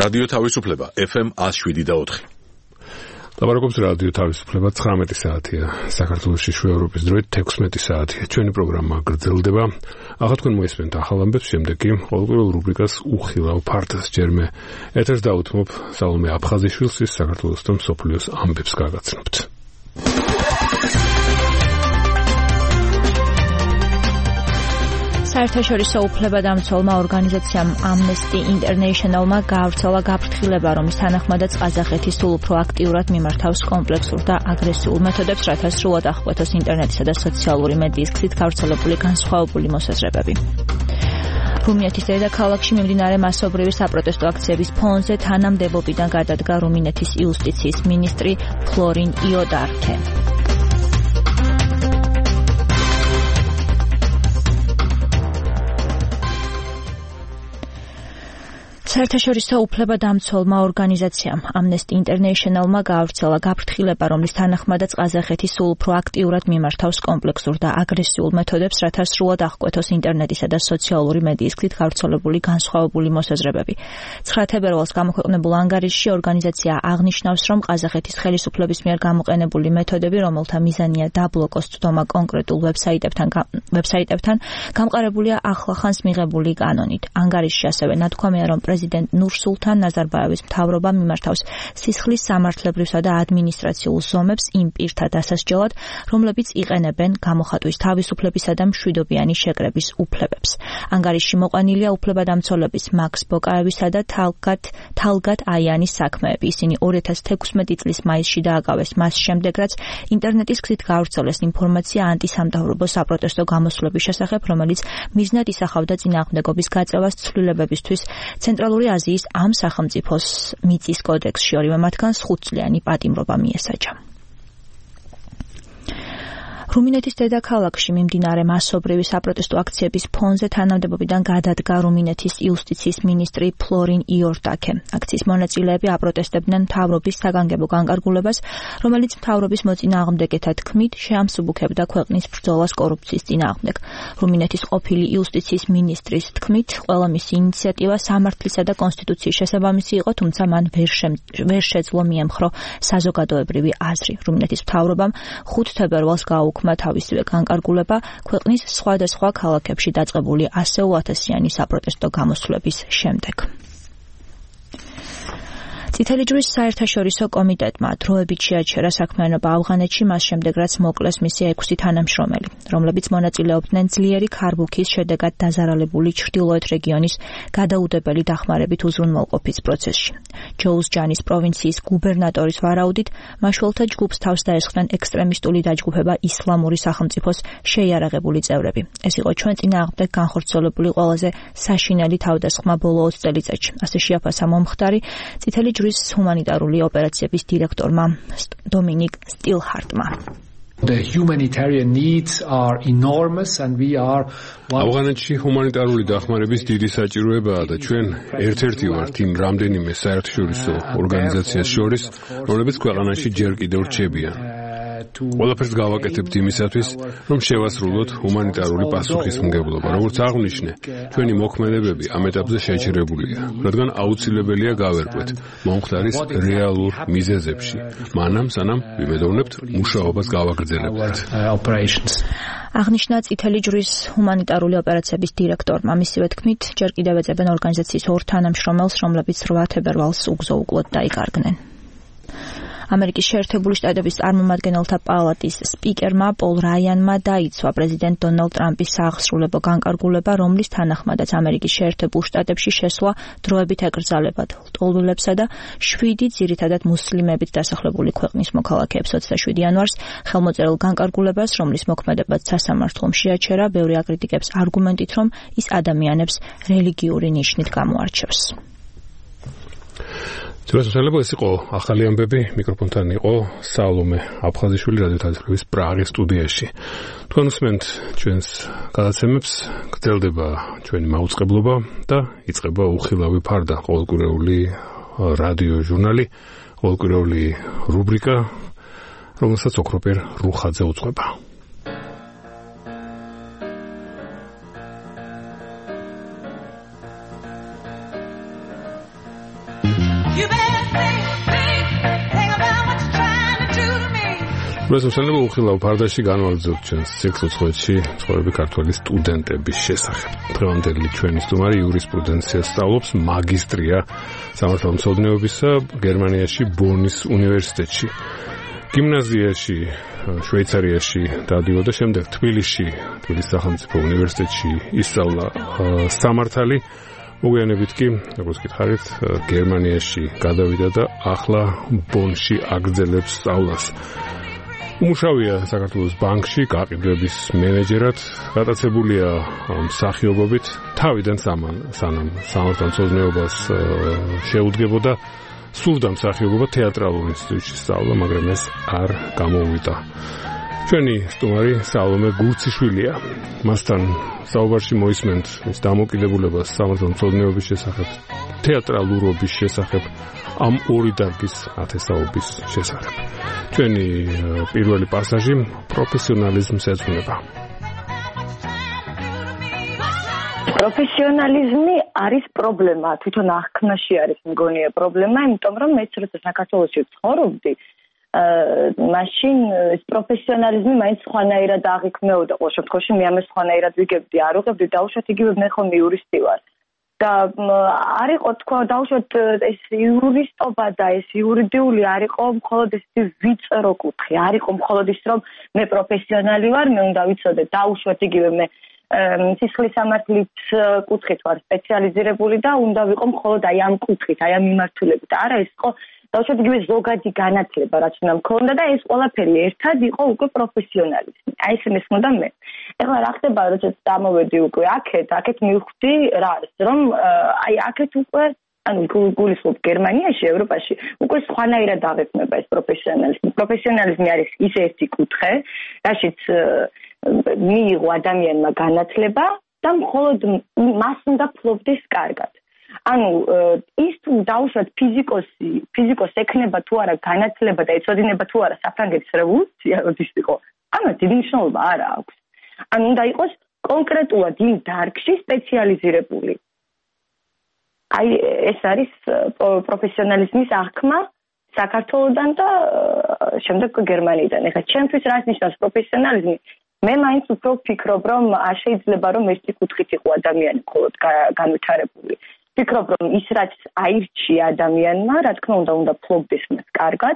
რადიო თავისუფლება FM 107.4. ლაპარაკობს რადიო თავისუფლება 19 საათია საქართველოში ევროპის დროით 16 საათია. ჩვენი პროგრამა გრძელდება. ახლა თქვენ მოისმენთ ახალ ამბებს, შემდეგ კი ყოველკვირეულ რუბრიკას უხილავ ფართს ჯერმე ეთერს დაუთმობ სალომე აფხაზიშვილს ის საქართველოს და მსოფლიოს ამბებს გაგაცნობთ. საერთაშორისო უფლებადამცველმა ორგანიზაციამ Amnesty International-მა გაავრცელა გაფრთხილება, რომლის თანახმადაც ყაზახეთი სულ უფრო აქტიურად მიმართავს კომპლექსურ და აგრესიულ მეთოდებს, რათა სრულად აღკვეთოს ინტერნეტისა და სოციალური მედიის გზით გავრცელებული განსხვავებული მოსაზრებები. რუმინეთის დედაქალაქში მიმდინარე მასობრივი საპროტესტო აქციების ფონზე თანამდებობიდან გადადგა რუმინეთის იუსტიციის მინისტრი ფლორინ იოდარქე. საერთაშორისო უფლებადამცველმა ორგანიზაციამ Amnesty International-მა გაავრცელა გაფრთხილება, რომლის თანახმადაც ყაზახეთი სულ უფრო აქტიურად მიმართავს კომპლექსურ და აგრესიულ მეთოდებს, რათა სრულად აღკვეთოს ინტერნეტისა და სოციალური მედიის გზით გავრცელებული განსხვავებული მოსაზრებები. 9 თებერვალს გამოქვეყნებულ ანგარიშში ორგანიზაცია აღნიშნავს, რომ ყაზახეთის ხელისუფლების მიერ გამოყენებული მეთოდები, რომელთა მიზანია დაბლოკოს წვდომა კონკრეტულ ვებსაიტებთან, გამყარებულია ახლახანს მიღებული კანონით. ანგარიშში ასევე ნათქვამია, რომ პრეზიდენტ ნურსულთან ნაზარბაევის მთავრობა მიმართავს სისხლის სამართლებრივსა და ადმინისტრაციულ ზომებს იმ პირთა დასასჯელად, რომლებიც იყენებენ გამოხატვის თავისუფლებისა და მშვიდობიანი შეკრების უფლებებს. ანგარიშში მოყვანილია უფლებადამცველების მაქს ბოკაევისა და თალგათ აიანის საქმეები. ისინი 2016 წლის მაისში დააკავეს მას შემდეგ, რაც ინტერნეტის გზით გაავრცელეს ინფორმაცია ანტისამთავრობო საპროტესტო გამოსვლების შესახებ, რომელიც მიზნად ისახავდა წინააღმდეგობის გაწევას ცვლილებებისთვის ცენტრალური აზიის ამ სახელმწიფოს მიწის კოდექსში, ორივე მათგანს 5-წლიანი პატიმრობა მიესაჯა. რუმინეთის დედაქალაქში მიმდინარე მასობრივი საპროტესტო აქციების ფონზე თანამდებობიდან გადადგა რუმინეთის იუსტიციის მინისტრი ფლორინ იორდაკე. აქციის მონაწილეები აპროტესტებდნენ მთავრობის საგანგებო განკარგულებას, რომელიც მთავრობის მოწინააღმდეგეთა თქმით შეამსუბუქებდა ქვეყნის ბრძოლას კორუფციის წინააღმდეგ. რუმინეთის ყოფილი იუსტიციის მინისტრის თქმით, ყველა მისი ინიციატივა სამართლისა და კონსტიტუციის შესაბამისი იყო, თუმცა მან ვერ შეძლო მიემხრო საზოგადოებრივი აზრი. რუმინეთის მთავრობამ 5 თებერვალს გააუქმა თავისივე განკარგულება ქვეყნის სხვადასხვა ქალაქებში დაწყებული 100,000-იანი საპროტესტო გამოსვლების შემდეგ. წითელი ჯვრის საერთაშორისო კომიტეტმა დროებით შეაჩერა საქმიანობა ავღანეთში, მას შემდეგ რაც მოკლეს მისი 6 თანამშრომელი, რომლებიც მონაწილეობდნენ ძლიერი ქარბუქის შედეგად დაზარალებული ჩრდილოეთ რეგიონის გადაუდებელი დახმარებით უზრუნველყოფის პროცესში. ჯოუზჯანის პროვინციის გუბერნატორის ვარაუდით, მაშველთა ჯგუფს თავს დაესხნენ ექსტრემისტული დაჯგუფება ისლამური სახელმწიფოს შეიარაღებული წევრები. ეს იყო ჩვენ წინააღმდეგ განხორციელებული ყველაზე საშინელი თავდასხმა ბოლო 20 წელიწადში. ასე შეაფასა მომხდარი წითელი ჯვრის ჰუმანიტარული ოპერაციების დირექტორმა დომინიკ სტილჰარტმა. The humanitarian needs are enormous and we are ავღანეთში ჰუმანიტარული დახმარების დიდი საჭიროებაა და ჩვენ ერთ-ერთი ვართ იმ რამდენიმე საერთაშორისო ორგანიზაციას შორის, რომლებიც ქვეყანაში ჯერ კიდევ რჩებიან. ყველაფერს გავაკეთებთ იმისათვის, რომ შევასრულოთ ჰუმანიტარული პასუხისმგებლობა. როგორც აღვნიშნე, ჩვენი მოქმედებები ამ ეტაპზე შეჩერებულია, რადგან აუცილებელია გავერკვეთ მომხდარის რეალურ მიზეზებში, მანამ სანამ ვიმედოვნებთ მუშაობას გავაგრძელებთ. აღნიშნა წითელი ჯვრის ჰუმანიტარული ოპერაციების დირექტორმა. მისივე თქმით, ჯერ კიდევ ეძებენ ორგანიზაციის 2 თანამშრომელს, რომლებიც 8 თებერვალს უგზო-უკლოდ დაიკარგნენ. ამერიკის შეერთებული შტატების წარმომადგენელთა პალატის სპიკერმა პოლ რაიანმა დაიცვა პრეზიდენტ დონალდ ტრამპის სააღსრულებო განკარგულება, რომლის თანახმადაც ამერიკის შეერთებულ შტატებში შესვლა დროებით ეკრძალებათ ლტოლვილებსა და 7 ძირითადად მუსლიმებით დასახლებული ქვეყნის მოქალაქეებს 27 იანვარს ხელმოწერილ განკარგულებას, რომლის მოქმედებაც სასამართლომ შეაჩერა, ბევრი აკრიტიკებს არგუმენტით, რომ ის ადამიანებს რელიგიური ნიშნით გამოარჩევს. Შეიძლება ეს იყო ახალი ამბები, მიკროფონთან იყო სალომე აფხაზიშვილი რადიო თავისუფლების პრაღის სტუდიაში. თქვენ უსმენთ ჩვენს გადაცემებს, გრძელდება ჩვენი მაუწყებლობა და იწყება უხილავი ფარდა, ყოველკვირეული რადიო ჟურნალი, ყოველკვირეული რუბრიკა, რომელსაც ოქროპერ რუხაძე უძღვება. მოსულები უხილავ ფარდაში განვაგრძობთ ჩვენს სიახლოვეში ცხოვრები ქართველი სტუდენტების შესახებ. დღევანდელი ჩვენი სტუმარი იურისპრუდენციას სწავლობს, მაგისტრია სამართალმცოდნეობისა გერმანიაში ბონის უნივერსიტეტში. გიმნაზიაში შვეიცარიაში დაადიოდა, შემდეგ თბილისის სახელმწიფო უნივერსიტეტში ისწავლა სამართალი. მოგვიანებით კი, როგორც გითხარით, გერმანიაში გადავიდა და ახლა ბონში აგრძელებს სწავლას. უმუშავია საქართველოს ბანკში გაყიდვების მენეჯერად, გატაცებულია მსახიობობით, თავიდან სანამ სამართალმცოდნეობას შეუდგებოდა, სურდა მსახიობობა თეატრალურ ინსტიტუტში სწავლა, მაგრამ ეს არ გამოუვიდა. ჩვენი სტუმარი სალომე გურციშვილია. მასთან საუბარში მოისმენთ მის დამოკიდებულებას სამართალმცოდნეობის შესახებ, თეატრალურობის შესახებ, ამ ორი დარგის ათესაობის შესახებ. ჩვენი პირველი პასაჟი პროფესიონალიზმს ეძღვნება. პროფესიონალიზმი არის პრობლემა, თვითონ აღქმაში არის მგონია პრობლემა, იმიტომ რომ მეც როცა საქართველოში ვცხოვრობდი, მაშინ ეს პროფესიონალიზმი მაინც სხვანაირად აღიქმეოდა. ყოველ შემთხვევაში მე ამას სხვანაირად ვიგებდი, არ უღებდი დაუშვათ იგივე მე ხომ იურისტი ვარ. და არ იყო თქვა დაუშვათ ეს იურისტობა და ეს იურიდიული არ იყო მხოლოდ ეს ვიწრო კუთხე, არ იყო მხოლოდ ის რომ მე პროფესიონალი ვარ, მე უნდა ვიცოდე დაუშვათ იგივე მე სისხლის სამართლის კუთხით ვარ სპეციალიზირებული და უნდა ვიყო მხოლოდ აი ამ კუთხით, აი ამ მიმართულებით. არა, ეს იყო დაუშვათ იგივე ზოგადი განათლება, რაც უნდა მქონდა და ეს ყველაფერი ერთად იყო უკვე პროფესიონალიზმი. აი ეს მესმოდა მე. ეხლა რა ხდება, როდესაც დამოვედი უკვე აქეთ მივხვდი რა არის, რომ აი აქეთ უკვე ანუ გულისხმობ გერმანიაში, ევროპაში უკვე სხვანაირად აღიქმება ეს პროფესიონალიზმი. პროფესიონალიზმი არის ის ერთი კუთხე, რაშიც მიიღო ადამიანმა განათლება და მხოლოდ მას უნდა ფლობდეს კარგად. ანუ ის თუ დაუშვათ ფიზიკოს ექნება თუ არა განათლება და ეწოდინება თუ არა საფრანგეთის რევოლუცია, როდის იყო, ამას დიდი მნიშვნელობა არ აქვს. ანუ უნდა იყოს კონკრეტულად იმ დარგში სპეციალიზირებული. აი ეს არის პროფესიონალიზმის აღქმა საქართველოდან და შემდეგ გერმანიიდან. ეხლა ჩემთვის რა ნიშნავს პროფესიონალიზმი? მე მაინც უფრო ვფიქრობ, რომ არ შეიძლება რომ ერთი კუთხით იყო ადამიანი მხოლოდ განვითარებული. ვფიქრობ, რომ ის რაც აირჩია ადამიანმა, რა თქმა უნდა ფლობდეს მას კარგად,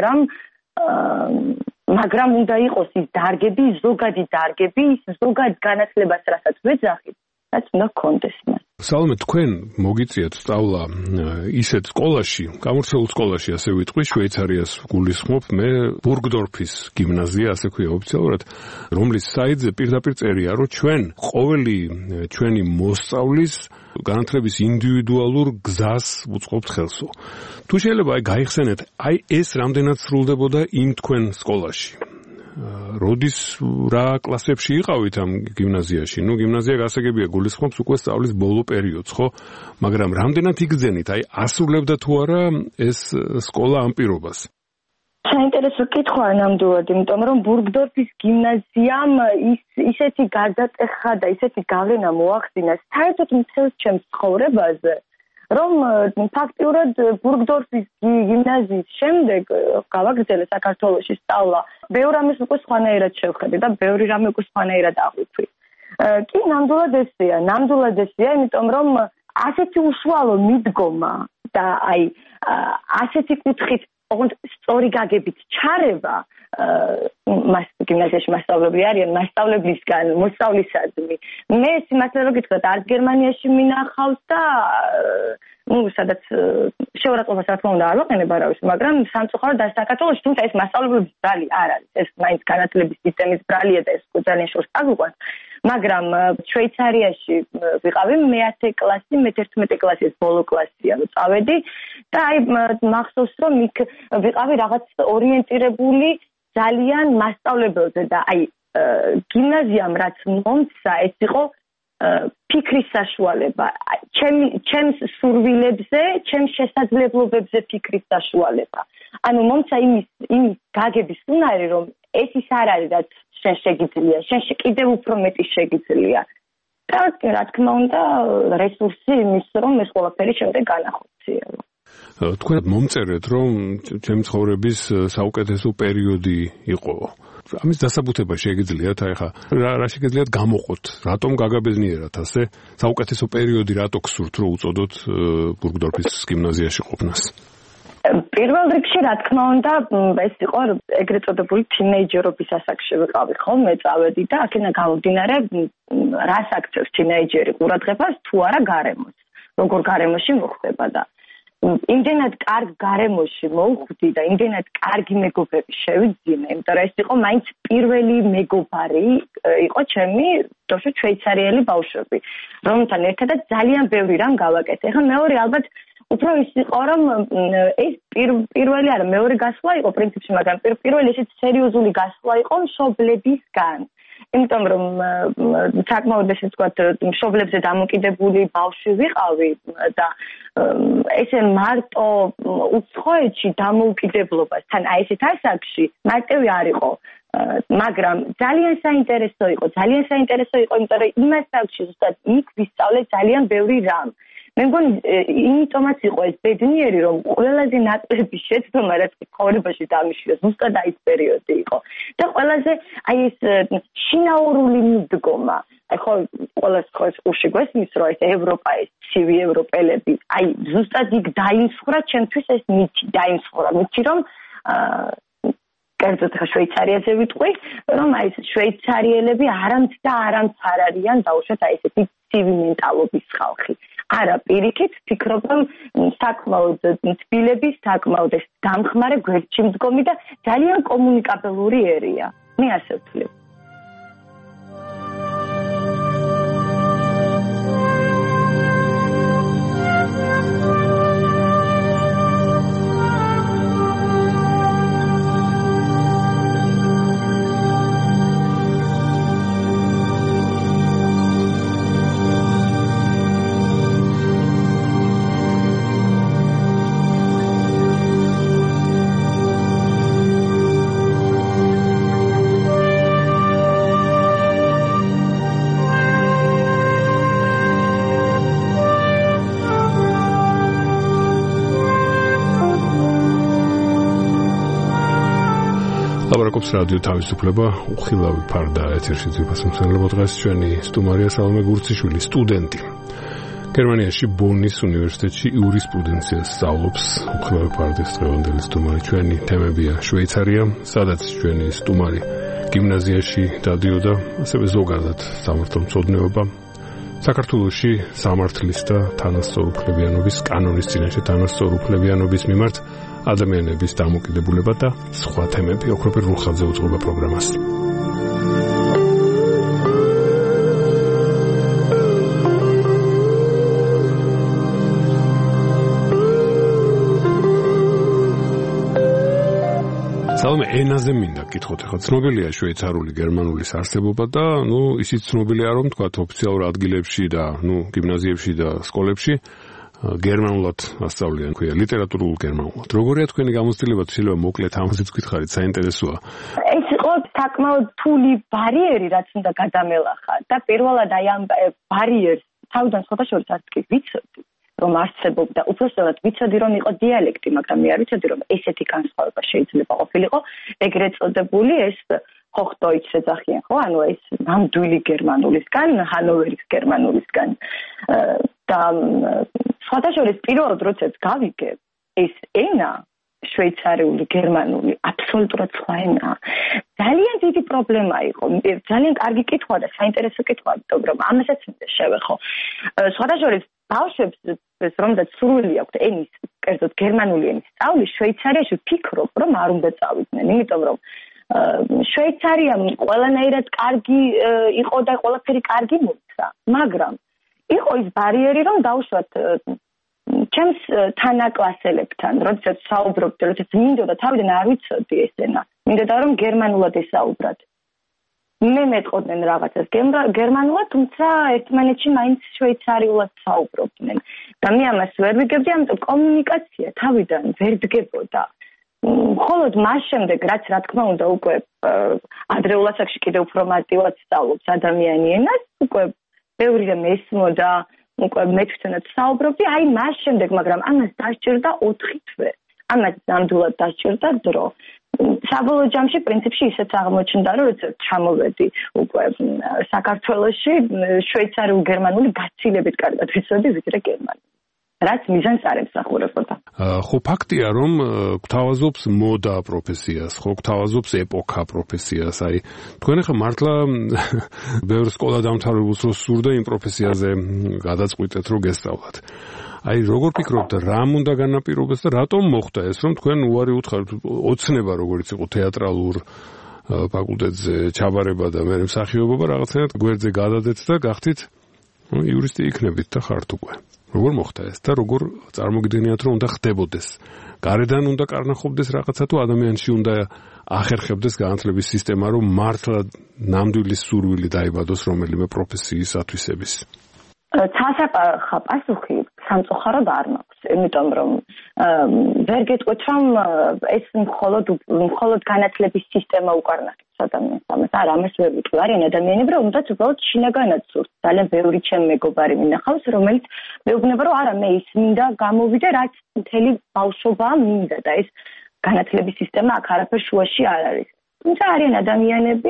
მაგრამ უნდა იყოს ის დარგები, ზოგადი დარგები, ის ზოგად განათლებას, რასაც ვეძახით, რაც უნდა გქონდეს მას. სალომე, თქვენ მოგიწიათ სწავლა ისეთ სკოლაში, გამორჩეულ სკოლაში, ასე ვიტყვი, შვეიცარიას გულისხმობ, მე ბურგდორფის გიმნაზია, ასე ქვია ოფიციალურად, რომლის საიტზე პირდაპირ წერია, რომ ყოველი ჩვენი მოსწავლის განათლების ინდივიდუალურ გზას უწყობთ ხელსო. თუ შეიძლება გაიხსენეთ, ეს რამდენად სრულდებოდა იმ თქვენ სკოლაში? როდის რა კლასებში იყავით ამ გიმნაზიაში? გიმნაზია გასაგებია გულისხმობს უკვე სწავლის ბოლო პერიოდს, ხო? მაგრამ რამდენად იგრძენით? ასრულებდა თუ არა ეს სკოლა ამ პირობას? საინტერესო კითხვა ნამდვილად, იმიტომ რომ ბურგდორფის გიმნაზიამ ისეთი გარდატეხა და ისეთი გავლენა მოახდინა საერთოდ მთელ ჩემს ცხოვრებაზე, რომ ფაქტიურად ბურგდორფის გიმნაზიის შემდეგ გავაგრძელე საქართველოში სწავლა. ბევრ ამას უკვე სხვანაირად შევხედე და ბევრი რამე უკვე სხვანაირად აღვიქვი. კი, ნამდვილად ესეა, იმიტომ რომ ასეთი უშუალო მიდგომა და აი ასეთი კუთხით სწორი გაგებით ჩარევა გიმნაზიაში მასწავლებლი არიან, მასწავლებლისგან მოსწავლისადმი. მე სიმართლე რომ გითხრათ, არც გერმანიაში მინახავს და სადაც შეურაცხყოფას რა თქმა უნდა არ ვაყენებ არავის, მაგრამ სამწუხაროდ და საქართველოში, თუმცა ეს მასწავლებლების ბრალი არ არის, ეს მაინც განათლების სისტემის ბრალია და ეს ძალიან შორს წაგვიყვანს. მაგრამ შვეიცარიაში ვიყავი მე-10 კლასი, მე-11 კლასის ბოლო კლასია წავედი და აი მახსოვს რომ იქ ვიყავი რაღაც ორიენტირებული ძალიან მასწავლებელზე და აი გიმნაზიამ რაც მომცა ეს იყო ფიქრის საშუალება, ჩემს სურვილებზე, ჩემს შესაძლებლობებზე ფიქრის საშუალება. ანუ მომცა იმის გაგების უნარი, რომ ეს ის არ არის, რაც შენ შეგიძლია, შენ კიდევ უფრო მეტი შეგიძლია. და რა თქმა უნდა, რესურსი იმის, რომ ეს ყველაფერი შემდეგ განახორციელო. თქვენ მომწერეთ, რომ ჩემი ცხოვრების საუკეთესო პერიოდი იყო. ამის დასაბუთება შეგიძლიათ, ხა რა შეგიძლიათ გამოყოთ, რატომ გაგაბეზნიერათ ასე საუკეთესო პერიოდი რატო გსურთ რომ უწოდოთ ბურგდორფის გიმნაზიაში ყოფნას? პირველ რიგში რა თქმა უნდა ეს იყო ეგრეთ წოდებული თინეიჯერობის ასაკში ვიყავი ხოლმე წავედი და აქედან გამომდინარე რას აქცევს თინეიჯერი ყურადღებას თუ არა გარემოს როგორ გარემოში მოხდება და იმდენად კარგ გარემოში მოვხვდი და იმდენად კარგი მეგობრები შევიძინე იმიტომ რომ ეს იყო მაინც პირველი მეგობარი იყო ჩემი თორე შვეიცარიელი ბავშვები რომელთან ერთადაც ძალიან ბევრი რამ გავაკეთე ახლა მეორე ალბათ უფრო ის იყო რომ ეს პირველი არა მეორე გასვლა იყო პრინციპში მაგრამ პირველი ესეც სერიოზული გასვლა იყო მშობლებისგან იმიტომ რომ საკმაოდ ესე ვთქვათ მშობლებზე დამოკიდებული ბავშვი ვიყავი და ესე მარტო უცხოეთში დამოუკიდებლობასთან აი ესეთ ასაკში მარტივი არ იყო მაგრამ ძალიან საინტერესო იყო იმიტომ რომ იმას საკში ზუსტად იქ ვისწავლე ძალიან ბევრი რამ მე მგონი იმიტომაც იყო ეს ბედნიერი რომ ყველაზე ნაკლები შეცდომა რაც ცხოვრებაში დამიშიოს ზუსტად აი ეს პერიოდი იყო და ყველაზე აი ეს შინაურული მიდგომა ხო ყველას ხოს უში გვესმის რომ ეს ევროპა ეს ცივი ევროპელები აი ზუსტად იქ დაიმსხვრა ჩემთვის ეს მითი დაიმსხვრა მითი რომ კერძოდ ხა შვეიცარიაზე ვიტყვი რომ აი ეს შვეიცარიელები არამც არ არიან დაუშვათ აი ესეთი ცივი მენტალობის ხალხი არა პირიქით ვფიქრობ რომ საკმაოდ თბილები საკმაოდ ეს დამხმარე გვერდში მდგომი და ძალიან კომუნიკაბელური ერია მე ასე ვთვლი ლაპარაკობს რადიო თავისუფლება უხილავი ფარდა ეთერში ძვირფასმცემლობა დღეს ჩვენი სტუმარია სალომე გურციშვილი სტუდენტი გერმანიაში ბონის უნივერსიტეტში იურისპრუდენციას სწავლობს უხილავი ფარდის დღევანდელი სტუმარი ჩვენი თემებია შვეიცარია სადაც ჩვენი სტუმარი გიმნაზიაში დადიოდა ასევე ზოგადად სამართალმცოდნეობა საქართველოში სამართლის და თანასწორუფლებიანობის კანონის წინაშე თანასწორუფლებიანობის მიმართ ადამიანების დამოკიდებულება და სხვა თემები ოქროპირ რუხაძე უძღვება პროგრამას. სალომე ენაზე მინდა გითხოთ ახლა ცნობილია შვეიცარიული გერმანულის არსებობა და ისიც ცნობილია რომ თქვა ოფიციალურ ადგილებში და გიმნაზიებში და სკოლებში გერმანულად ასწავლიან ქვია ლიტერატურულ გერმანულად. როგორია თქვენი გამოცდილება შეიძლება მოკლედ ამაზეც გითხარით საინტერესოა. ეს იყო საკმაოდ რთული ბარიერი რაც უნდა გადამელახა და პირველად აი ამ ბარიერს თავიდან შეხოთაშორის არც კი ვიცოდი რომ არსებობდა უბრალოდ ვიცოდი რომ იყო დიალექტი მაგრამ მე არ ვიცოდი რომ ესეთი განსხვავება შეიძლება ყოფილიყო ეგრეთ წოდებული ეს Hochdeutsch ეძახიან ხო ანუ ეს ნამდვილი გერმანულისგან ჰანოვერის გერმანულისგან და შეხოთაშორის პირველად როდესაც გავიგე ეს ენა შვეიცარიული გერმანული აბსოლუტურად სხვა ენაა ძალიან დიდი პრობლემა იყო ძალიან კარგი კითხვა და საინტერესო კითხვა რომ ამასაც შევეხო შეხოთაშორის ბავშვებს რომაც სურვილი აქვთ ენის კერძოდ გერმანული ენის სწავლის შვეიცარიაში ვფიქრობ რომ არ უნდა წავიდნენ იმიტომ რომ შვეიცარია ყველანაირად კარგი იყო და ყველაფერი კარგი მოხდა მაგრამ იყო ის ბარიერი რომ დავუშვათ ჩემს თანაკლასელებთან როდესაც საუბრობდი როდესაც მინდოდა თავიდან არ ვიცოდი ეს ენა მინდოდა რომ გერმანულად ესაუბრათ მე მეტყოდნენ რაღაცას გერმანულად თუმცა ერთმანეთში მაინც შვეიცარიულად საუბრობდნენ და მე ამას ვერ ვიგებდი ამიტომ კომუნიკაცია თავიდან ვერ დგებოდა მხოლოდ მას შემდეგ რაც რა თქმა უნდა უკვე ადრეულ ასაკში კიდევ უფრო მარტივად სწავლობს ადამიანი ენას უკვე ბევრი რამ ესმოდა უკვე მე თვითონაც საუბრობდი, აი მას შემდეგ, მაგრამ ამას დასჭირდა 4 თვე. ამას ნამდვილად დასჭირდა დრო. საბოლოო ჯამში პრინციპში ისეც აღმოჩნდა, რომ როცა ჩამოვედი უკვე საქართველოში, შვეიცარიულ-გერმანული გაცილებით კარგად ვიცოდი, ვიდრე გერმანული. რაც მიზანს არ ემსახურებოდა. ხო ფაქტია, რომ გვთავაზობს მოდა პროფესიას, ხო გვთავაზობს ეპოქა პროფესიას, აი თქვენ ახლა მართლა ბევრ სკოლა დამთავრებულს რო სურდა იმ პროფესიაზე გადაწყვიტეთ, რომ გესწავლათ. აი როგორ ფიქრობთ, რამ უნდა განაპირობოს და რატომ მოხდა ეს, რომ თქვენ უარი უთხარით ოცნება როგორც იყო თეატრალურ ფაკულტეტზე ჩაბარება და მე მსახიობობა რაღაცნაირად გვერდზე გადადეთ და გახდით იურისტი იქნებით და ხართ უკვე. როგორ მოხდა ეს და როგორ წარმოგიდგენიათ, რომ უნდა ხდებოდეს? გარედან უნდა კარნახობდეს რაღაცა თუ ადამიანში უნდა ახერხებდეს განათლების სისტემა, რომ მართლა ნამდვილი სურვილი დაიბადოს რომელიმე პროფესიისათვისების? ცალსაყრა პასუხი სამწუხაროდ არ მაქვს, იმიტომ რომ ვერ გეტყვით, რომ ეს მხოლოდ განათლების სისტემა უკარნახებს ადამიანს. ამას არ ამას ვერ ვიტყვი. არიან ადამიანები, რომლებიც უბრალოდ შინაგანად სურთ. ძალიან ბევრი ჩემი მეგობარი მინახავს, რომელიც მეუბნება, რომ არა, მე ის მინდა გამოვიდე, რაც მთელი ბავშვობაა მინდა და ეს განათლების სისტემა აქ არაფერ შუაში არ არის. თუმცა არიან ადამიანები,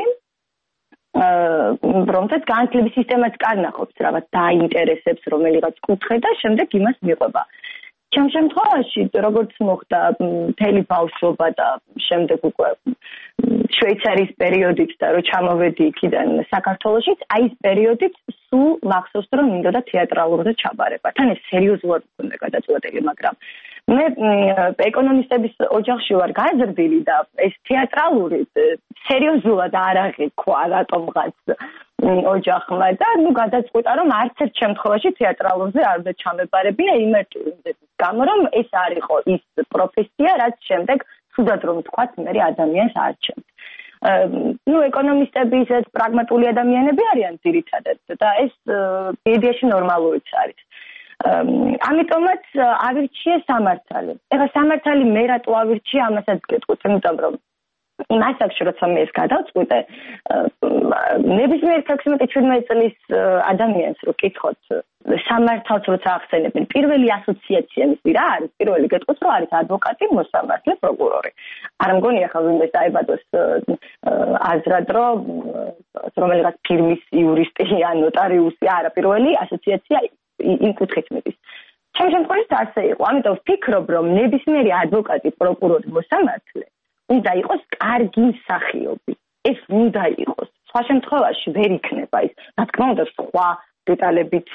რომელთაც განათლების სისტემაც კარნახობს რაღაც დაინტერესებს რომელიღაც კუთხე და შემდეგ იმას მიყვება. ჩემ შემთხვევაში როგორც მოხდა მთელი ბავშვობა და შემდეგ უკვე შვეიცარიის პერიოდით და რო ჩამოვედი იქიდან საქართველოშიც, აი ეს პერიოდით სულ მახსოვს რომ მინდოდა თეატრალურზე ჩაბარება. თან ეს სერიოზულად მქონდა გადაწყვეტილი, მაგრამ მე ეკონომისტების ოჯახში ვარ გაზრდილი და ეს თეატრალური სერიოზულად არ აღიქვა რატომღაც ოჯახმა და გადაწყვიტა რომ არც ერთ შემთხვევაში თეატრალურზე არ უნდა ჩამებარებინა იმერტივი იმის გამო რომ ეს არ იყო ის პროფესია რაც შემდეგ თუდად რომ თქვათ მე ადამიანს არჩევს. ეკონომისტები ისეთ პრაგმატული ადამიანები არიან ძირითადად და ეს იდეაში ნორმალურიც არის. ამიტომაც ავირჩიე სამართალი. ეხლა სამართალი მე რატო ავირჩიე ამასაც გეტყვით, იმიტომ რომ იმას აქვს როცა მე ეს გადავწყვიტე ნებისმიერ 16-17 წლის ადამიანს რო კითხოთ სამართალს როცა ახსენებენ პირველი ასოციაცია მისი რა არის? პირველი გეტყვით რომ არის ადვოკატი, მოსამართლე, პროკურორი. არ მგონია ხა ვინმე დაიბადოს აზრად რომ რომელიღაც ფირმის იურისტი ან ნოტარიუსი არა, პირველი ასოციაცია იმ კუთხით მიდის. ჩემ შემთხვევაში ასე იყო. ამიტომ ვფიქრობ რომ ნებისმიერი ადვოკატი, პროკურორი, მოსამართლე უნდა იყოს კარგი მსახიობი. ეს უნდა იყოს. სხვა შემთხვევაში ვერ იქნება ის. რა თქმა უნდა, სხვა დეტალებით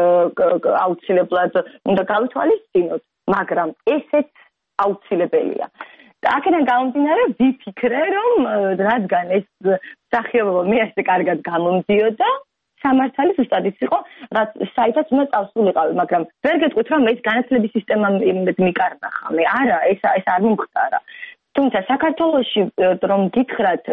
აუცილებლად უნდა გავითვალისწინოთ, მაგრამ ესეც აუცილებელია. აქედან გამომდინარე ვიფიქრე, რომ რადგან ეს მსახიობობა მე ასე კარგად გამომდიოდა, სამართალი ზუსტად ის იყო, რაც საერთოდ უნდა წავსულიყავი, მაგრამ ვერ გეტყვით, რომ ეს განათლების სისტემა მიკარნახა. მე არა, ეს არ მომხდარა. თუმცა საქართველოში რომ გითხრათ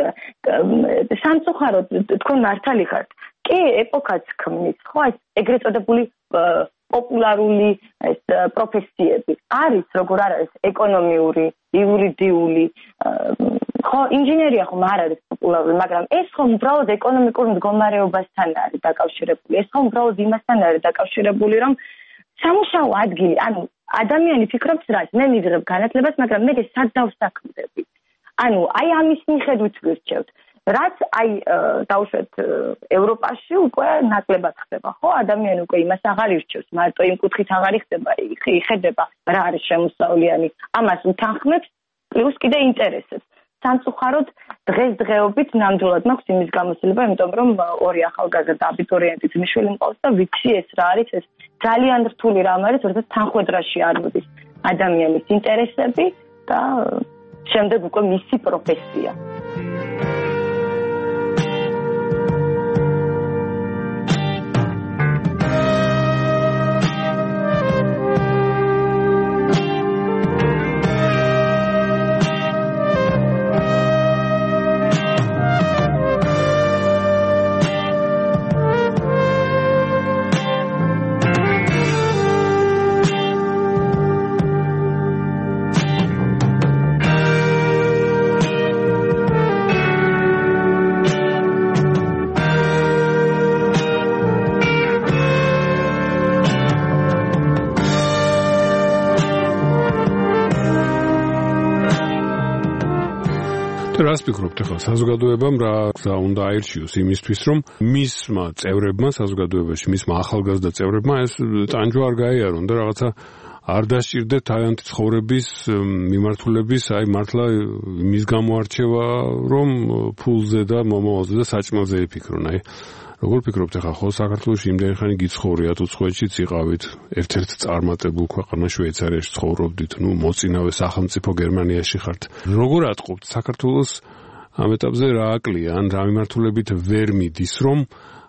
სამწუხაროდ თქვენ მართალი ხართ. კი, ეპოქაც ქმნის, ხო, ეს ეგრეთ წოდებული პოპულარული ეს პროფესიები. არის, როგორ არ არის, ეკონომიური, იურიდიული, ხო, ინჟინერია ხომ არ არის პოპულარული, მაგრამ ეს ხომ უბრალოდ ეკონომიკურ მდგომარეობასთან არის დაკავშირებული. ეს ხომ უბრალოდ იმასთან არის დაკავშირებული, რომ სამუშაო ადგილი, ანუ ადამიანი ფიქრობს რას, მე მივიღებ განათლებას, მაგრამ მე სად დავსაქმდები. ანუ აი ამის მიხედვით ვირჩევთ. რაც აი დავუშვათ ევროპაში უკვე ნაკლებად ხდება, ხო? ადამიანი უკვე იმას აღარ ირჩევს, მარტო იმ კუთხით აღარ იხედება რა არის შემოსავლიანი. ამას უთანხმებს, პლუს კიდე ინტერესებს. სამწუხაროდ დღესდღეობით ნამდვილად მაქვს იმის გამოცდილება, იმიტომ რომ ორი ახალგაზრდა აბიტურიენტი ძმისშვილი მყავს და ვიცი ეს რა არის, ეს ძალიან რთული რამ არის, როდესაც თანხმედრაში არ მოდის ადამიანის ინტერესები და შემდეგ უკვე მისი პროფესია. რას ფიქრობთ ახლა საზოგადოებამ რა გზა უნდა აირჩიოს იმისთვის რომ მისმა წევრებმა საზოგადოებაში მისმა ახალგაზრდა წევრებმა ეს ტანჯვა არ გაიარონ და რაღაცა არ დასჭირდეთ თავიანთი ცხოვრების მიმართულების აი მართლა მის გამოარჩევა რომ ფულზე და მომავალზე და საჭმელზე იფიქრონ აი როგორ ფიქრობთ ახლა ხო საქართველოში იმდენი ხანი გიცხოვრიათ უცხოეთშიც იყავით ერთ-ერთ წარმატებულ ქვეყანაში შვეიცარიაში ცხოვრობდით ნუ მოწინავე სახელმწიფო გერმანიაში ხართ როგორ ატყობთ საქართველოს ამ ეტაპზე რა აკლია ან რა მიმართულებით ვერ მიდის რომ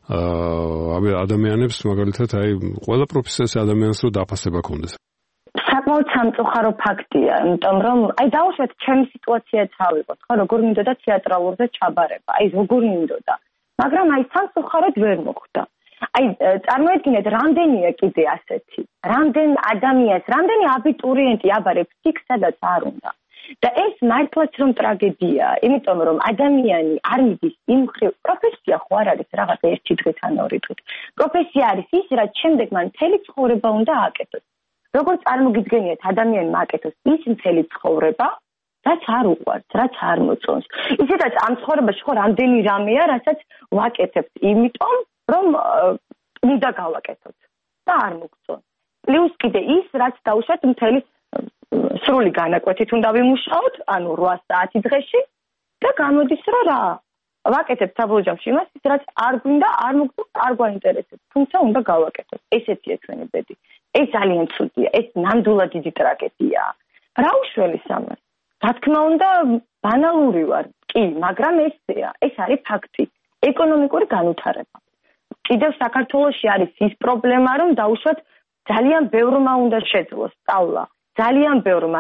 ადამიანებს მაგალითად აი ყველა პროფესიის ადამიანს რო დაფასება ქონდეს საკმაოდ სამწუხარო ფაქტია, იმიტომ რომ აი დაუშვათ ჩემი სიტუაციაც ავიღოთ, ხო, როგორ მინდოდა თეატრალურზე ჩაბარება, აი როგორ მინდოდა. მაგრამ აი სამწუხაროდ ვერ მოხდა. აი წარმოედგინეთ, რამდენია კიდე ასეთი, რამდენ ადამიანს, რამდენი აბიტურიენტი აბარებს იქ, სადაც არ უნდა. და ეს მართლაც რომ ტრაგედიაა, იმიტომ რომ ადამიანი არ მიდის იმ მხრივ, პროფესია ხო არ არის რაღაც ერთი დღით ან ორი დღით. პროფესია არის ის, რაც შემდეგ მან მთელი ცხოვრება უნდა ააკეთოს. როგორ წარმოგიდგენიათ ადამიანმა აკეთოს ის მთელი ცხოვრება, რაც არ უყვარს, რაც არ მოწონს. ისედაც ამ ცხოვრებაში ხო რამდენი რამეა, რასაც ვაკეთებთ, იმიტომ რომ უნდა გავაკეთოთ და არ მოგწონს. პლუს კიდე ის, რაც დაუშვათ მთელი სრული განაკვეთით უნდა ვიმუშაოთ, ანუ 8 საათი დღეში და გამოდის რა რა. ვაკეთებთ საბოლოო იმას, რაც არ გვინდა, არ მოგწონს, არ გვაინტერესებს, თუმცა უნდა გავაკეთოთ. ესეთია ჩვენი ბედი. ეს ძალიან ცუდია, ეს ნამდვილად დიდი ტრაგედიაა. რა უშველის ამას? რა თქმა უნდა, ბანალური ვარ, კი, მაგრამ ესეა, ეს არის ფაქტი, ეკონომიკური განვითარება. კიდევ საქართველოში არის ის პრობლემა, რომ დაუშვათ ძალიან ბევრმა უნდა შეძლოს სწავლა. ძალიან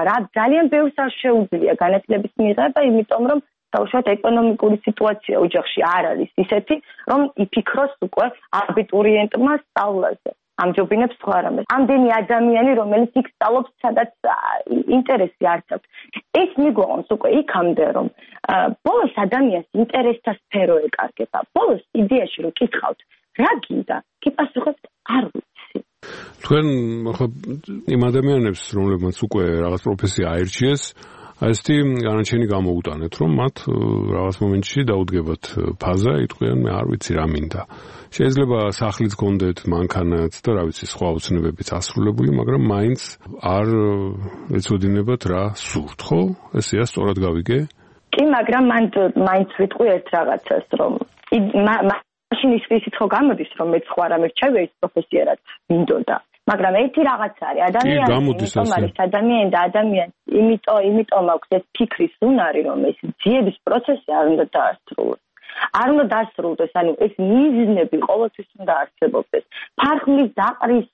ბევრს არ შეუძლია განათლების მიღება, იმიტომ რომ დაუშვათ ეკონომიკური სიტუაცია ოჯახში არ არის ისეთი, რომ იფიქროს უკვე აბიტურიენტმა სწავლაზე. ამჯობინებს სხვა რამეს. ამდენი ადამიანი, რომელიც იქ სწავლობს, სადაც ინტერესი არ აქვს. ეს მიგვაქვს უკვე იქამდე, რომ ბოლოს ადამიანს ინტერესთა სფერო ეკარგება. ბოლოს იდეაში რომ კითხავთ, რა გინდა? გიპასუხებთ, არ ვიცი. თქვენ ახლა იმ ადამიანებს, რომლებმაც უკვე რაღაც პროფესია აირჩიეს, ასეთი განაჩენი გამოუტანეთ, რომ მათ რაღაც მომენტში დაუდგებათ ფაზა, იტყვიან მე არ ვიცი რა მინდა. შეიძლება სახლიც გქონდეთ, მანქანაც და რა ვიცი, სხვა ოცნებებიც ასრულებული, მაგრამ მაინც არ ეცოდინებათ რა სურთ, ხო? ესეა სწორად გავიგე? კი, მაგრამ მაინც ვიტყვი ერთ რაღაცას, რომ მაშინ ისიც ხო გამოდის, რომ მეც სხვა რამე რჩევია ის პროფესია, რაც მინდოდა. მაგრამ ერთი რაღაც არის, ადამიანი და ადამიანი, იმიტომ აქვს ეს ფიქრის უნარი, რომ ეს ძიების პროცესი არ უნდა დაასრულოს. არ უნდა დაასრულოს, ანუ ეს მიზნები ყოველთვის უნდა არსებობდეს. ფარხლის დაყრის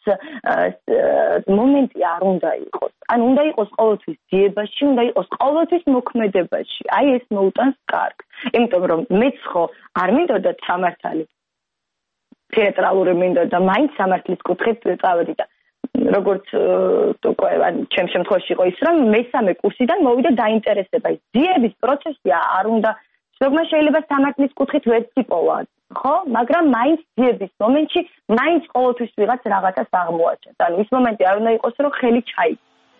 მომენტი არ უნდა იყოს. ანუ უნდა იყოს ყოველთვის ძიებაში, უნდა იყოს ყოველთვის მოქმედებაში. აი ეს მოუტანს კარგს. იმიტომ რომ მეც ხო არ მინდოდა სამართალი. თეატრალური მინდოდა, მაინც სამართლის კუთხით წავედი და როგორც უკვე ჩემ შემთხვევაში იყო ის, რომ მესამე კურსიდან მოვიდა დაინტერესება. ძიების პროცესია არ უნდა ზოგმა შეიძლება სამართლის კუთხით ვერც იპოვა, ხო? მაგრამ მაინც ძიების მომენტში მაინც ყოველთვის ვიღაც რაღაცას აღმოაჩენს. ანუ ის მომენტი არ უნდა იყოს, რომ ხელი ჩაიგდეს.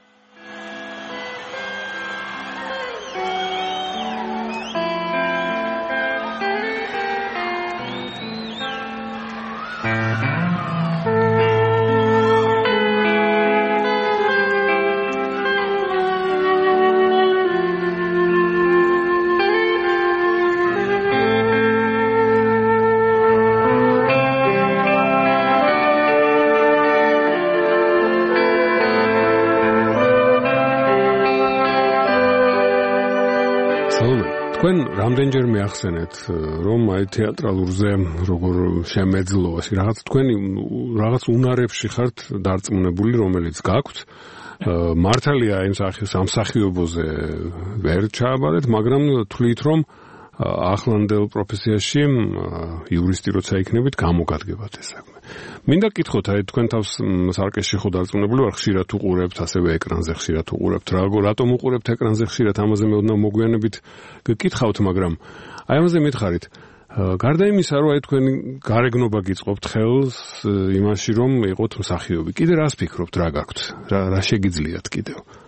თქვენ რამდენჯერ მიახსენეთ, რომ აი თეატრალურზე როგორ შემეძლო ასე რაღაც უნარებში ხართ დარწმუნებული, რომელიც გაქვთ. მართალია იმ სამსახიობოზე ვერ ჩააბარეთ, მაგრამ თვლით, რომ ახლანდელ პროფესიაში იურისტი როცა იქნებით, გამოგადგებათ ეს საქმე. მინდა გკითხოთ, აი თქვენ თავს სარკეში ხო დარწმუნებული ვარ, ხშირად უყურებთ, ასევე ეკრანზე ხშირად უყურებთ. რატომ უყურებთ ეკრანზე ხშირად, ამაზე მე ოდნავ მოგვიანებით გკითხავთ, მაგრამ აი ამაზე მითხარით. გარდა იმისა, რომ აი თქვენ გარეგნობა გიწყობთ ხელს იმაში, რომ იყოთ მსახიობი. კიდე რას ფიქრობთ, რა გაქვთ? რა შეგიძლიათ კიდევ?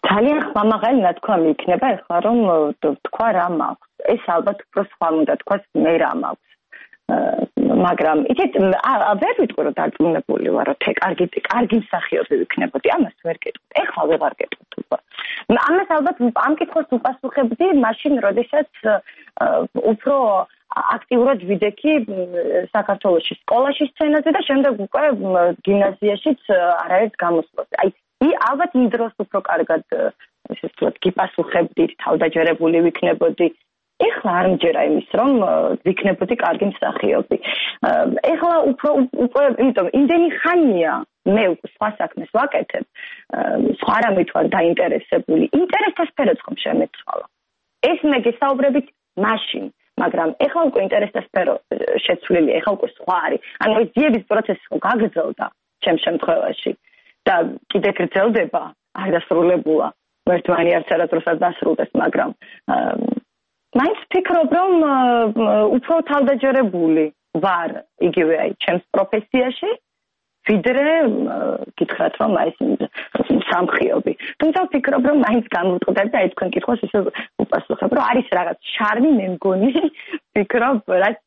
ძალიან ხმამაღალი ნათქვამი იქნება ეხლა რომ თქვა რა მაქვს. ეს ალბათ უფრო სხვა უნდა თქვას მე რა მაქვს. მაგრამ იცით ვერ ვიტყვი რომ დარწმუნებული ვარ რომ კარგი მსახიობი ვიქნებოდი ამას ვერ გეტყვით. ეხლა ვეღარ გეტყვით უკვე. ამას ალბათ ამ კითხვას უპასუხებდი მაშინ როდესაც უფრო აქტიურად ვიდექი საქართველოში სკოლაში სცენაზე და შემდეგ უკვე გიმნაზიაშიც არაერთ გამოსვლაზე. აი ალბათ იმ დროს უფრო კარგად ესე ვთქვათ გიპასუხებდით, თავდაჯერებული ვიქნებოდი. ეხლა არ მჯერა იმის რომ ვიქნებოდი კარგი მსახიობი. ეხლა უკვე იმიტომ იმდენი ხანია მე სხვა საქმეს ვაკეთებ, სხვა რამით ვარ დაინტერესებული. ინტერესთა სფეროც ხომ შემეცვალა. ეს მე გესაუბრებით მაშინ, მაგრამ ეხლა უკვე ინტერესთა სფერო შეცვლილი, ეხლა უკვე სხვა არის. ანუ ეს ძიების პროცესი ხო გაგრძელდა ჩემ შემთხვევაში და კიდე გრძელდება, არ დასრულებულა. ერთმანი არც არასდროსაც დასრულდეს, მაგრამ მაინც ვფიქრობ, რომ უფრო თავდაჯერებული ვარ იგივე აი ჩემს პროფესიაში, ვიდრე გითხრათ რომ აი სამხიობი. თუმცა ვფიქრობ, რომ მაინც გამოვტყდები და აი თქვენ კითხვას ისე უპასუხებ, რომ არის რაღაც შარმი მე მგონი, ვფიქრობ,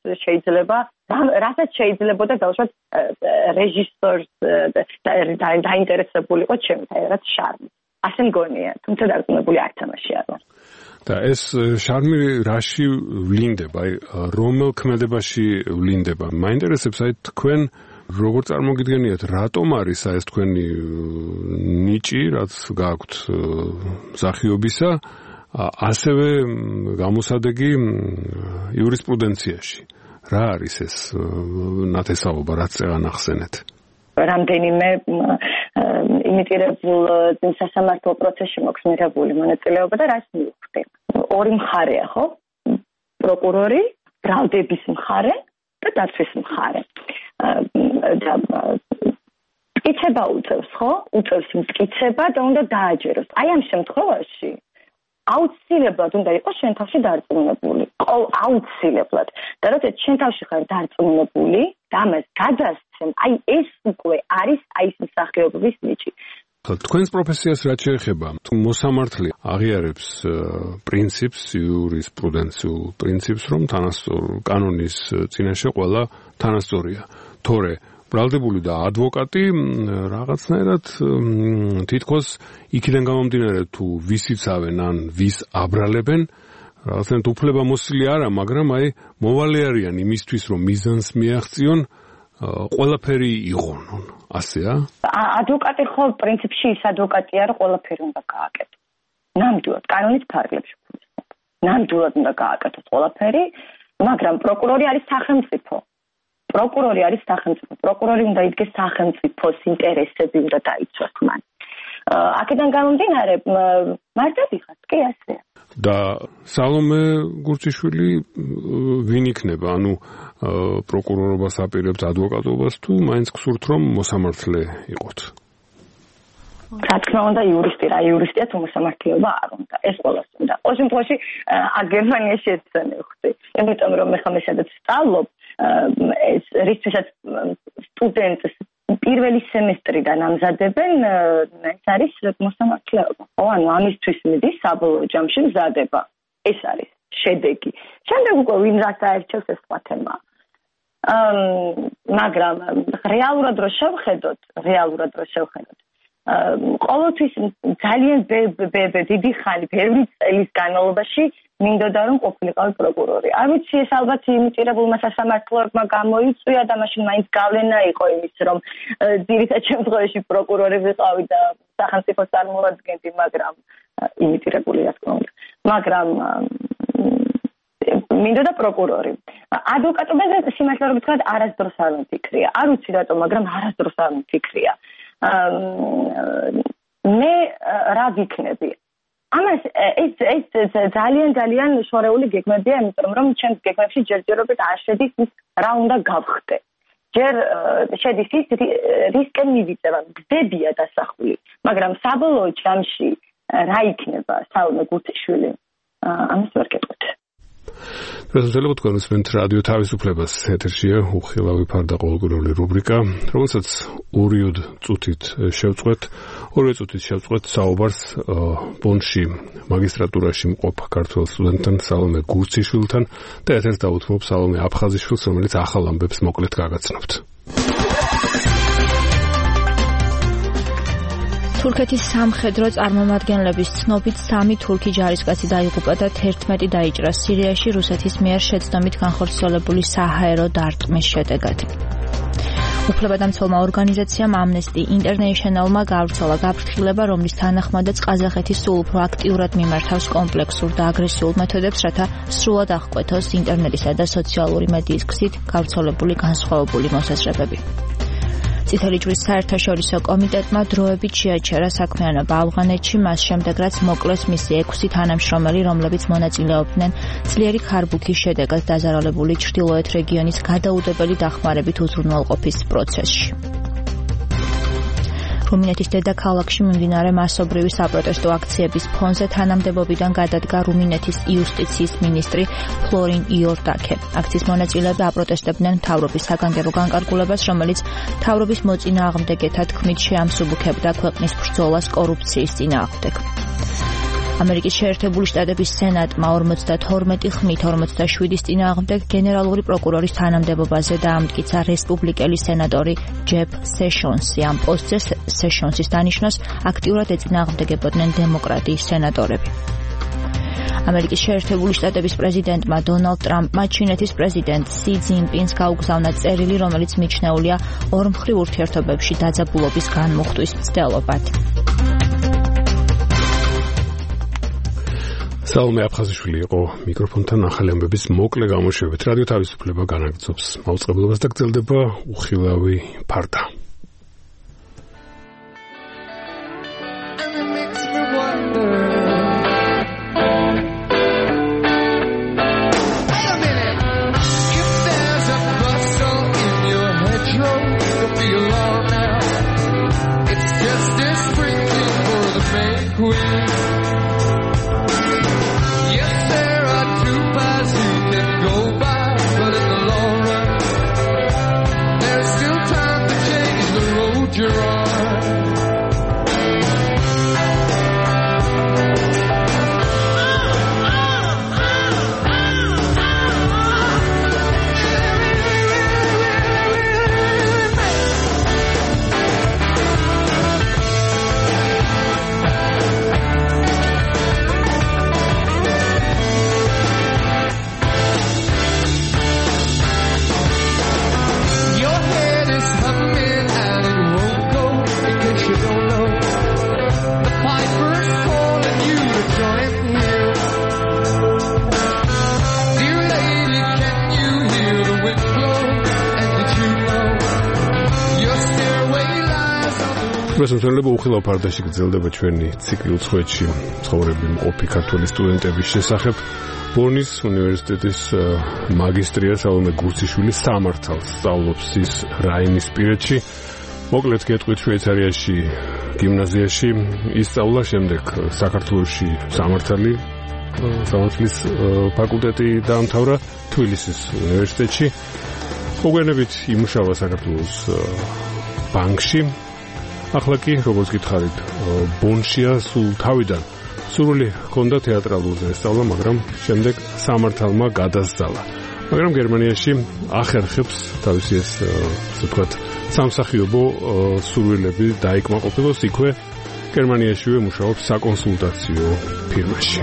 რასაც შეიძლებოდა დავუშვათ რეჟისორს დაინტერესებულიყო ჩემით, აი რაღაც შარმი. ასე მგონია, თუმცა დარწმუნებული არ თამაში არ ვარ. და ეს შარმი რაში ვლინდება, აი რომელ ქმედებაში ვლინდება? მაინტერესებს აი თქვენ როგორ წარმოგიდგენიათ, რატომ არის ეს თქვენი ნიჭი, რაც გააქვთ მსახიობისა, ასევე გამოსადეგი იურისპრუდენციაში? რა არის ეს ნათესაობა, რაც წეღან ახსენეთ? რამდენიმე იმიტირებულ სასამართლო პროცესში მოქმედებული მონაწილეობა და რას მივხვდი. ორი მხარეა, ხო? პროკურორი, ბრალდების მხარე და დაცვის მხარე. და მტკიცება უწევს, ხო? უწევს მტკიცება და უნდა დააჯეროს. აი ამ შემთხვევაში აუცილებლად უნდა იყოს შენ თავში დარწმუნებული. აუცილებლად. და როდესაც შენ თავში ხარ დარწმუნებული და ამას გადასცემ, აი ეს უკვე არის აი ეს მსახიობობის ნიჭი. თქვენს პროფესიას რაც შეეხება, მოსამართლე აღიარებს პრინციპს, იურისპრუდენციულ პრინციპს, რომ კანონის წინაშე ყველა თანასწორია. თორე ბრალდებული და ადვოკატი რაღაცნაირად თითქოს იქიდან გამომდინარე თუ ვის იცავენ ან ვის აბრალებენ, რაღაცნაირად უფლებამოსილი არა, მაგრამ აი მოვალე არიან იმისთვის, რომ მიზანს მიაღწიონ, ყველაფერი იღონონ. ასეა? ადვოკატი ხო პრინციპში ის ადვოკატია, რომ ყველაფერი უნდა გააკეთოს. ნამდვილად, კანონის ფარგლებში გულისხმობ. ნამდვილად უნდა გააკეთოს ყველაფერი, მაგრამ პროკურორი არის სახელმწიფო. პროკურორი უნდა იდგეს სახელმწიფოს ინტერესები უნდა დაიცვას მან. აქედან გამომდინარე, მარტივ ხარ, კი ასეა. და სალომე გურჩიშვილი ვინ იქნება? ანუ პროკურორობას აპირებთ ადვოკატობას თუ მაინც გსურთ რომ მოსამართლე იყოთ? რა თქმა უნდა იურისტია თუ მოსამართლეობა არ უნდა. ეს ყველას უნდა. ყოველ შემთხვევაში გერმანიაში ეცნე ვხდი. იმიტომ რომ მე ხომ სადაც სწავლობ, ეს რისთვისაც სტუდენტს პირველი სემესტრიდან ამზადებენ, ეს არის მოსამართლეობა. ხო, ანუ ამისთვის მიდის საბოლოო ჯამში მზადება. ეს არის შედეგი. შემდეგ უკვე ვინ რას აერჩევს ეს სხვა თემაა. მაგრამ რეალურად რო შევხედოთ, ყოველთვის ძალიან დიდი ხანი, ბევრი წელის განმავლობაში მინდოდა რომ ყოფილიყავი პროკურორი. არ ვიცი ეს ალბათ იმიტირებულმა სასამართლოებმა გამოიწვია და მაშინ მაინც გავლენა იყო იმის რომ ძირითად შემთხვევაში პროკურორი ვიყავი და სახელმწიფოს წარმოვადგენდი, მაგრამ იმიტირებული რა თქმა უნდა. მაგრამ მინდოდა პროკურორი. ადვოკატობაზე სიმართლე რომ ვთქვა, არასდროს არ მიფიქრია. არ ვიცი რატომ, მაგრამ არასდროს არ მიფიქრია. მე რა ვიქნები? ამას ეს ძალიან შორეული გეგმებია, იმიტომ რომ ჩემს გეგმებში ჯერჯერობით არ შედის ის რა უნდა გავხდე. ჯერ შედის ის რისკენ მივიწევა, გზებია დასახული, მაგრამ საბოლოო ჯამში რა იქნება სალომე გურჩიშვილი? ამას ვერ გეტყვით. პრეზიდენტი თქვენ უსმენთ რადიო თავისუფლებას ეთერშია უხილავი ფარდა ყოველკვირეული რუბრიკა, რომელსაც 2 წუთით შევწყვეთ საუბარს ბონში მაგისტრატურაში მყოფ ქართველ სტუდენტთან სალომე გურციშვილთან და ეთერს დაუთმობ სალომე აფხაზიშვილს, რომელიც ახალ ამბებს მოკლედ გაგაცნობთ. თურქეთის სამხედრო წარმომადგენლების ცნობით 3 თურქი ჯარისკაცი დაიღუპა და 11 დაიჭრა სირიაში რუსეთის მიერ შეცდომით განხორციელებული საჰაერო დარტყმის შედეგად. უფლებადამცველმა ორგანიზაციამ Amnesty International-მა გაავრცელა გაფრთხილება, რომლის თანახმადაც ყაზახეთი სულ უფრო აქტიურად მიმართავს კომპლექსურ და აგრესიულ მეთოდებს, რათა სრულად აღკვეთოს ინტერნეტისა და სოციალური მედიის გზით გავრცელებული განსხვავებული მოსაზრებები. წითელი ჯვრის საერთაშორისო კომიტეტმა დროებით შეაჩერა საქმიანობა ავღანეთში, მას შემდეგ რაც მოკლეს მისი 6 თანამშრომელი, რომლებიც მონაწილეობდნენ ძლიერი ქარბუქის შედეგად დაზარალებული ჩრდილოეთ რეგიონის გადაუდებელი დახმარებით უზრუნველყოფის პროცესში. რუმინეთის დედაქალაქში მიმდინარე მასობრივი საპროტესტო აქციების ფონზე თანამდებობიდან გადადგა რუმინეთის იუსტიციის მინისტრი ფლორინ იორდაკე. აქციის მონაწილეები აპროტესტებდნენ მთავრობის საგანგებო განკარგულებას, რომელიც მთავრობის მოწინააღმდეგეთა თქმით შეამსუბუქებდა ქვეყნის ბრძოლას კორუფციის წინააღმდეგ. ამერიკის შეერთებული შტატების სენატმა 52 ხმით 47-ის წინააღმდეგ გენერალური პროკურორის თანამდებობაზე დაამტკიცა რესპუბლიკელი სენატორი ჯეფ სეშონსი. ამ პოსტზე სეშონსის დანიშვნას აქტიურად ეწინააღმდეგებოდნენ დემოკრატიის სენატორები. ამერიკის შეერთებული შტატების პრეზიდენტმა დონალდ ტრამპმა ჩინეთის პრეზიდენტ სი ძინპინს გაუგზავნა წერილი, რომელიც მიჩნეულია ორმხრივ ურთიერთობებში დაძაბულობის განმუხტვის მცდელობად. სალომე აფხაზიშვილი იყო მიკროფონთან ახალი ამბების მოკლე გამოშვებით. რადიო თავისუფლება განაგრძობს მაუწყებლობას და გრძელდება უხილავი ფარდა. მოსახლეობა უხილავ ფარდაში გრძელდება ჩვენი ციკლი უცხოეთში ცხოვრები მყოფი ქართველი სტუდენტების შესახებ. ბონის უნივერსიტეტის მაგისტრია სალომე გურციშვილი სამართალს სწავლობს ის რაინისპირეთში. მოკლედ გეტყვით, შვეიცარიაში გიმნაზიაში ისწავლა, შემდეგ საქართველოში სამართლის ფაკულტეტი დაამთავრა თბილისის უნივერსიტეტში. მოგვიანებით იმუშავა საქართველოს ბანკში. ახლა კი, როგორც გითხარით, ბონშია სულ თავიდან სურვილი ჰქონდა თეატრალურზე ესწავლა, მაგრამ შემდეგ სამართალმა გადასძალა. მაგრამ გერმანიაში ახერხებს თავისი ეს, ასე ვთქვათ, სამსახიობო სურვილები დაიკმაყოფილოს, იქვე გერმანიაშივე მუშაობს საკონსულტაციო ფირმაში.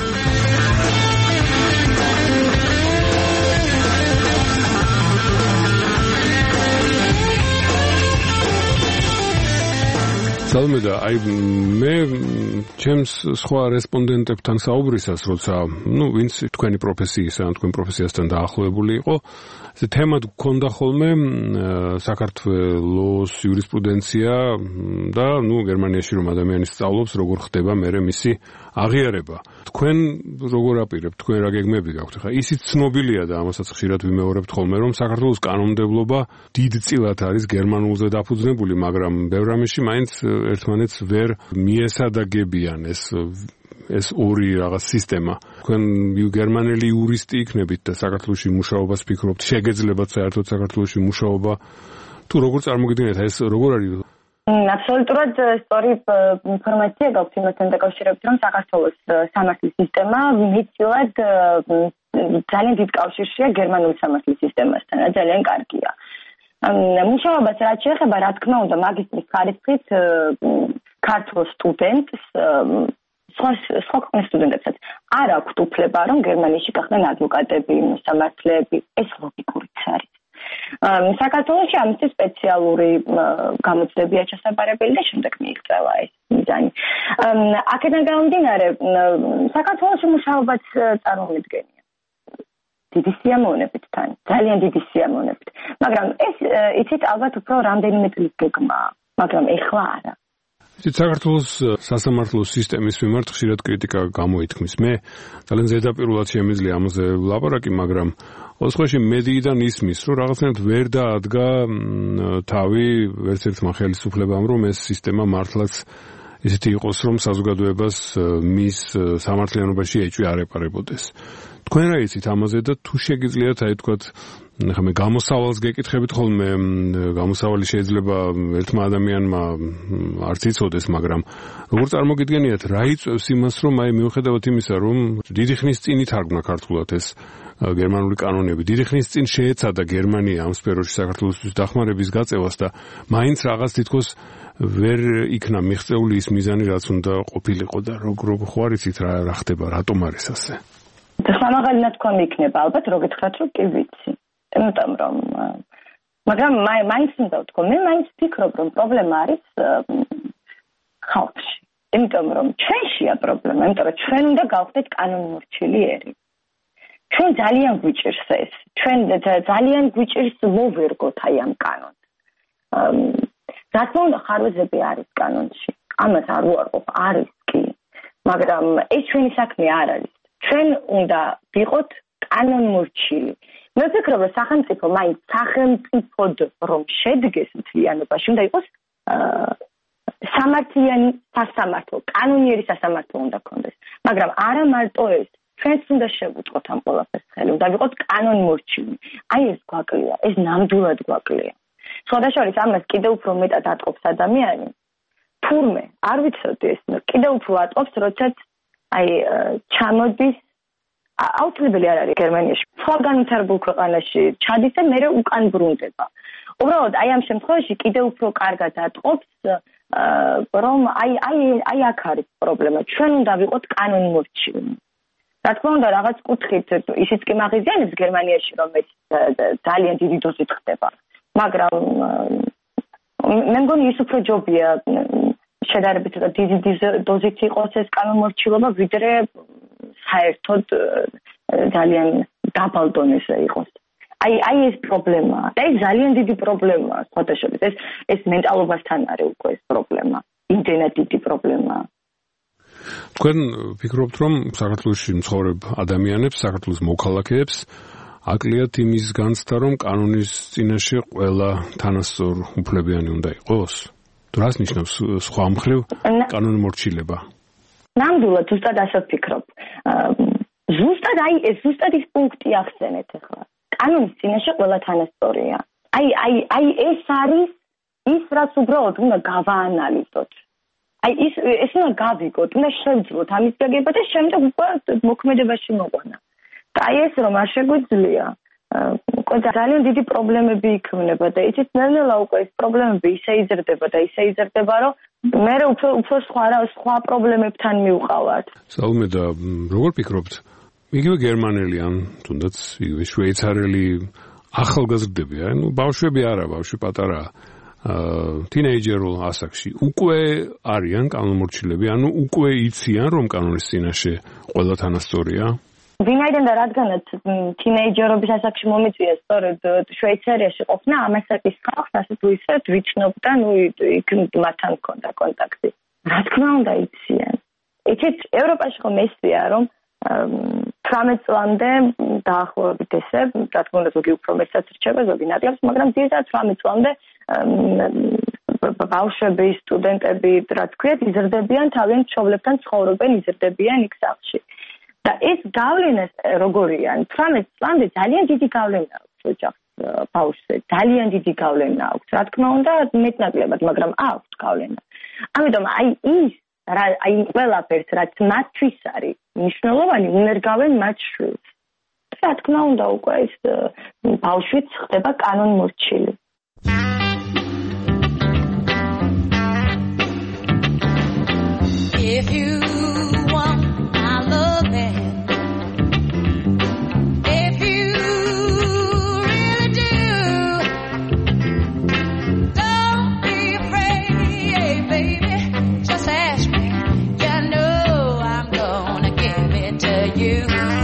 სალომე და აი მე ჩემს სხვა რესპონდენტებთან საუბრისას, როცა ვინც თქვენი პროფესიისა, თქვენ პროფესიასთან დაახლოებული იყო, ეს თემა გქონდა ხოლმე საქართველოს იურისპრუდენცია და გერმანიაში რომ ადამიანი სწავლობს, როგორ ხდება მერე მისი აღიარება. თქვენ როგორ აპირებთ, თქვენ რა გეგმები გაქვთ? ხა ისიც ცნობილია და ამასაც ხშირად ვიმეორებთ ხოლმე, რომ საქართველოს კანონმდებლობა დიდწილად არის გერმანულზე დაფუძნებული, მაგრამ ბევრ რამეში მაინც ერთმანეთს ვერ მიესადაგებიან. ეს ეს ორი რაღაც სისტემა. თქვენ გერმანელი იურისტი იქნებით და საქართველოში მუშაობას ფიქრობთ, შეგეძლებათ საერთოდ საქართველოში მუშაობა თუ როგორ წარმოგიდგენთ ეს როგორ არის? Აბსოლუტურად სწორი ინფორმაცია გაქვთ იმასთან დაკავშირებით, რომ საქართველოს სამართლის სისტემა მეტწილად ძალიან დიდ კავშირშია გერმანული სამართლის სისტემასთან, ძალიან კარგია. მუშაობას რაც შეეხება, რა თქმა უნდა, მაგისტრის ხარისხით ქართულ სტუდენტს სხვა ქვეყნის სტუდენტებსაც არ აქვთ უფლება, რომ გერმანიაში გახდნენ ადვოკატები, მოსამართლეები, ეს ლოგიკურიც არის. საქართველოში ამისთვის სპეციალური გამოცდებია ჩასაბარებელი და შემდეგ მიიღწევა ეს მიზანი. აქედან გამომდინარე, საქართველოში მუშაობაც წარმოუდგენია. დიდი სიამოვნებით თან, ძალიან დიდი სიამოვნებით. მაგრამ ეს იცით ალბათ უფრო რამდენიმე წლის გეგმაა, მაგრამ ეხლა არა. საქართველოს სასამართლო სისტემის მიმართ ხშირად კრიტიკა გამოითქმის. მე ძალიან ზედაპირულად შემიძლია ამაზე ვლაპარაკი, მაგრამ ოცხოში მედიიდან ისმის, რომ რაღაცნაირად ვერ დაადგა თავი ერთ-ერთმა ხელისუფლებამ, რომ ეს სისტემა მართლაც ისეთი იყოს, რომ საზოგადოებას მის სამართლიანობაში ეჭვი არ ეპარებოდეს. თქვენ რა იცით ამაზე და თუ შეგიძლიათ აი თქვათ ხა მე გამოსავალს გეკითხებით ხოლმე, გამოსავალი შეიძლება ერთმა ადამიანმა არც იცოდეს, მაგრამ როგორ წარმოგიდგენიათ, რა იწევს იმას, რომ აი მიუხედავად იმისა, რომ დიდი ხნის წინ ითარგმნა ქართულად ეს გერმანული კანონები, დიდი ხნის წინ შეეცადა გერმანია ამ სფეროში საქართველოსთვის დახმარების გაწევას და მაინც რაღაც თითქოს ვერ იქნა მიღწეული ის მიზანი, რაც უნდა ყოფილიყო და როგორ ხوار იცით რა ხდება, რატომ არის ასე? ხმამაღალი ნათქვამი იქნება ალბათ, რო გითხრათ, რომ კი ვიცი. იმიტომ რომ მაგრამ მაინც უნდა ვთქვა, მე მაინც ვფიქრობ, რომ პრობლემა არის ხალხში. იმიტომ რომ ჩვენშია პრობლემა, იმიტომ რომ ჩვენ უნდა გავხდეთ კანონმორჩილიერი. ჩვენ ძალიან გვიჭირს ეს. ჩვენ ძალიან გვიჭირს მოვერგოთ აი ამ კანონს. რა თქმა უნდა, ხარვეზები არის კანონში. ამას არ უარყოფ, არის კი. მაგრამ ეს ჩვენი საქმე არ არის. ჩვენ უნდა ვიყოთ კანონმორჩილი. მე ვფიქრობ, რომ სახელმწიფო მაინც სახელმწიფოდ რომ შედგეს მთლიანობაში, უნდა იყოს სამართლიანი სასამართლო, კანონიერი სასამართლო უნდა ქონდეს. მაგრამ არა მარტო ეს, ჩვენც უნდა შევუწყოთ ამ ყველაფერს ხელი, უნდა ვიყოთ კანონმორჩილი. აი ეს გვაკლია, ეს ნამდვილად გვაკლია. სხვადასხვა ამას კიდევ უფრო მეტად ატყობს ადამიანი. თურმე, არ ვიცოდი ეს, კიდევ უფრო ატყობს, როდესაც აი ჩამოდის აუცილებელი არ არის გერმანიაში. სხვა განვითარებულ ქვეყანაში ჩადის და მერე უკან ბრუნდება. უბრალოდ აი ამ შემთხვევაში კიდევ უფრო კარგად ატყობს, რომ აი აქ არის პრობლემა. ჩვენ უნდა ვიყოთ კანონმორჩილი. რა თქმა უნდა, რაღაც კუთხით ისიც კი მაღიზიანებს გერმანიაში, რომ ეს ძალიან დიდი დოზით ხდება. მაგრამ მე მგონი ის უფრო ჯობია შედარებით და დიდი დოზით იყოს ეს კანონმორჩილობა, ვიდრე საერთოდ ძალიან დაბალ დონეზე იყოს. აი ეს პრობლემაა. და ეს ძალიან დიდი პრობლემაა, სხვადასხვა. ეს მენტალობასთან არის უკვე ეს პრობლემა. იმდენად დიდი პრობლემაა. თქვენ ფიქრობთ, რომ საქართველოში მცხოვრებ ადამიანებს, საქართველოს მოქალაქეებს აკლიათ იმის განცდა, რომ კანონის წინაშე ყველა თანასწორ უფლებიანი უნდა იყოს? რას ნიშნავს სხვა მხრივ კანონმორჩილება? ნამდვილად ზუსტად ასე ვფიქრობ. ზუსტად ის პუნქტი ახსენეთ ახლა. კანონის წინაშე ყველა თანასწორია. აი ეს არის ის, რაც უბრალოდ უნდა გავაანალიზოთ. აი ეს უნდა გავიგოთ, უნდა შევძლოთ ამის გაგება და შემდეგ უკვე მოქმედებაში მოყვანა. და აი ეს რომ არ შეგვიძლია, ძალიან დიდი პრობლემები იქმნება და იცით, ნელ-ნელა უკვე ეს პრობლემები ისე იზრდება, რომ მე უფრო სხვა პრობლემებთან მივყავართ. საუმე და როგორ ფიქრობთ? იგივე გერმანელი ან თუნდაც იგივე შვეიცარელი ახალგაზრდები, ბავშვები არა, ბავშვი პატარაა. თინეიჯერულ ასაკში უკვე არიან კანონმორჩილები, უკვე იციან, რომ კანონის წინაშე ყველა თანასწორია. ვინაიდან და რადგანაც თინეიჯერობის ასაკში მომიწვია სწორედ შვეიცარიაში ყოფნა, ამ ასაკის ხალხს ასე თუ ისე ვიცნობ და იქ მათთან მქონდა კონტაქტი. რა თქმა უნდა იციან. იცით, ევროპაში ხომ ესია, რომ 18 წლამდე დაახლოებით ესე, რა თქმა უნდა ზოგი უფრო მეტსაც რჩება, ზოგი ნაკლებს, მაგრამ ძირითადად 18 წლამდე ბავშვები, სტუდენტები, რაც ქვიათ, იზრდებიან თავიანთ მშობლებთან ცხოვრობენ, იზრდებიან იქ სახლში. და ეს გავლენა როგორია? 18 წლამდე ძალიან დიდი გავლენა აქვს ოჯახს, ბავშვზე. ძალიან დიდი გავლენა აქვს. რა თქმა უნდა, მეტნაკლებად, მაგრამ აქვს გავლენა. ამიტომ აი ყველაფერს, რაც მათთვის არის მნიშვნელოვანი, უნერგავენ მათ შვილს. რა თქმა უნდა, უკვე ეს ბავშვიც ხდება კანონმორჩილი. If you want my loving, if you really do, don't be afraid, baby, just ask me. You know I'm gonna give it to you.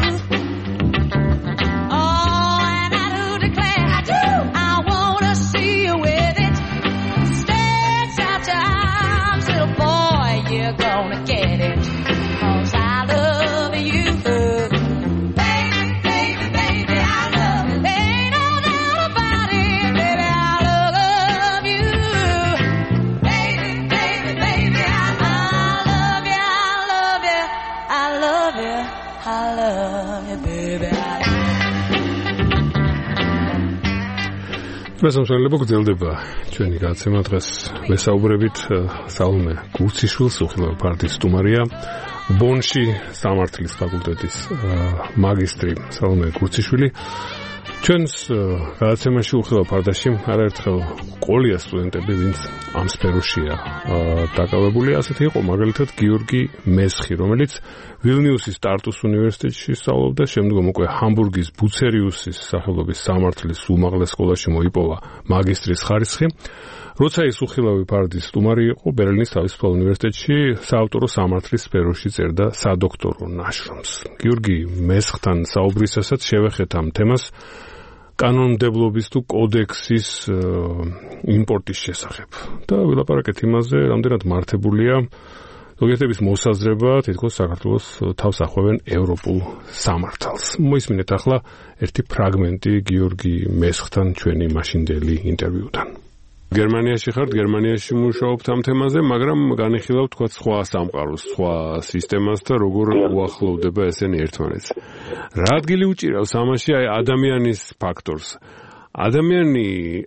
Oh, and I do declare, I wanna see you with it. Stretch out your arms, little boy, you're gonna get it. 'Cause I love you. Baby, baby, baby, I love you. Ain't no doubt about it, baby, I love you. Baby, baby, baby, I love you, I love you, I love you, I love you, baby, I love you. მოსამსახურებლო გრძელდება ჩვენი გადაცემა დღეს ვესაუბრებით სალომე გურციშვილს, უხილავი პარტიის სტუმარია, ბონში სამართლის ფაკულტეტის მაგისტრი სალომე გურციშვილი. ჩვენს გადაცემაში უხილავ პარტიაში არაერთხელ ყოლია სტუდენტები, ვინც ამ სფეროშია დაკავებული. ასეთი იყო მაგალითად გიორგი მესხი, რომელიც ვილნიუსის ტარტუს უნივერსიტეტში სწავლობდა, შემდგომ უკვე ჰამბურგის ბუცერიუსის სახელობის სამართლის უმაღლეს სკოლაში მოიპოვა მაგისტრის ხარისხი. როცა ის უხილავი პარტიის სტუმარი იყო, ბერლინის თავისუფალ უნივერსიტეტში საავტორო სამართლის სფეროში წერდა სადოქტორო ნაშრომს. გიორგი მესხთან საუბრისასაც შევეხეთ ამ თემას კანონმდებლობის თუ კოდექსის იმპორტის შესახებ. და ვილაპარაკეთ იმაზე, რამდენად მართებულია ზოგიერთების მოსაზრება, თითქოს საქართველოს თავს ახვევენ ევროპულ სამართალს. მოისმინეთ ახლა ერთი ფრაგმენტი გიორგი მესხთან ჩვენი მაშინდელი ინტერვიუდან. გერმანიაში ხართ, გერმანიაში მუშაობთ ამ თემაზე, მაგრამ განიხილავთ თქვა სხვა სამყაროს, სხვა სისტემას და როგორ უახლოვდება ესენი ერთმანეთს. რა ადგილი უჭირავს ამაში აი ადამიანის ფაქტორს? ადამიანი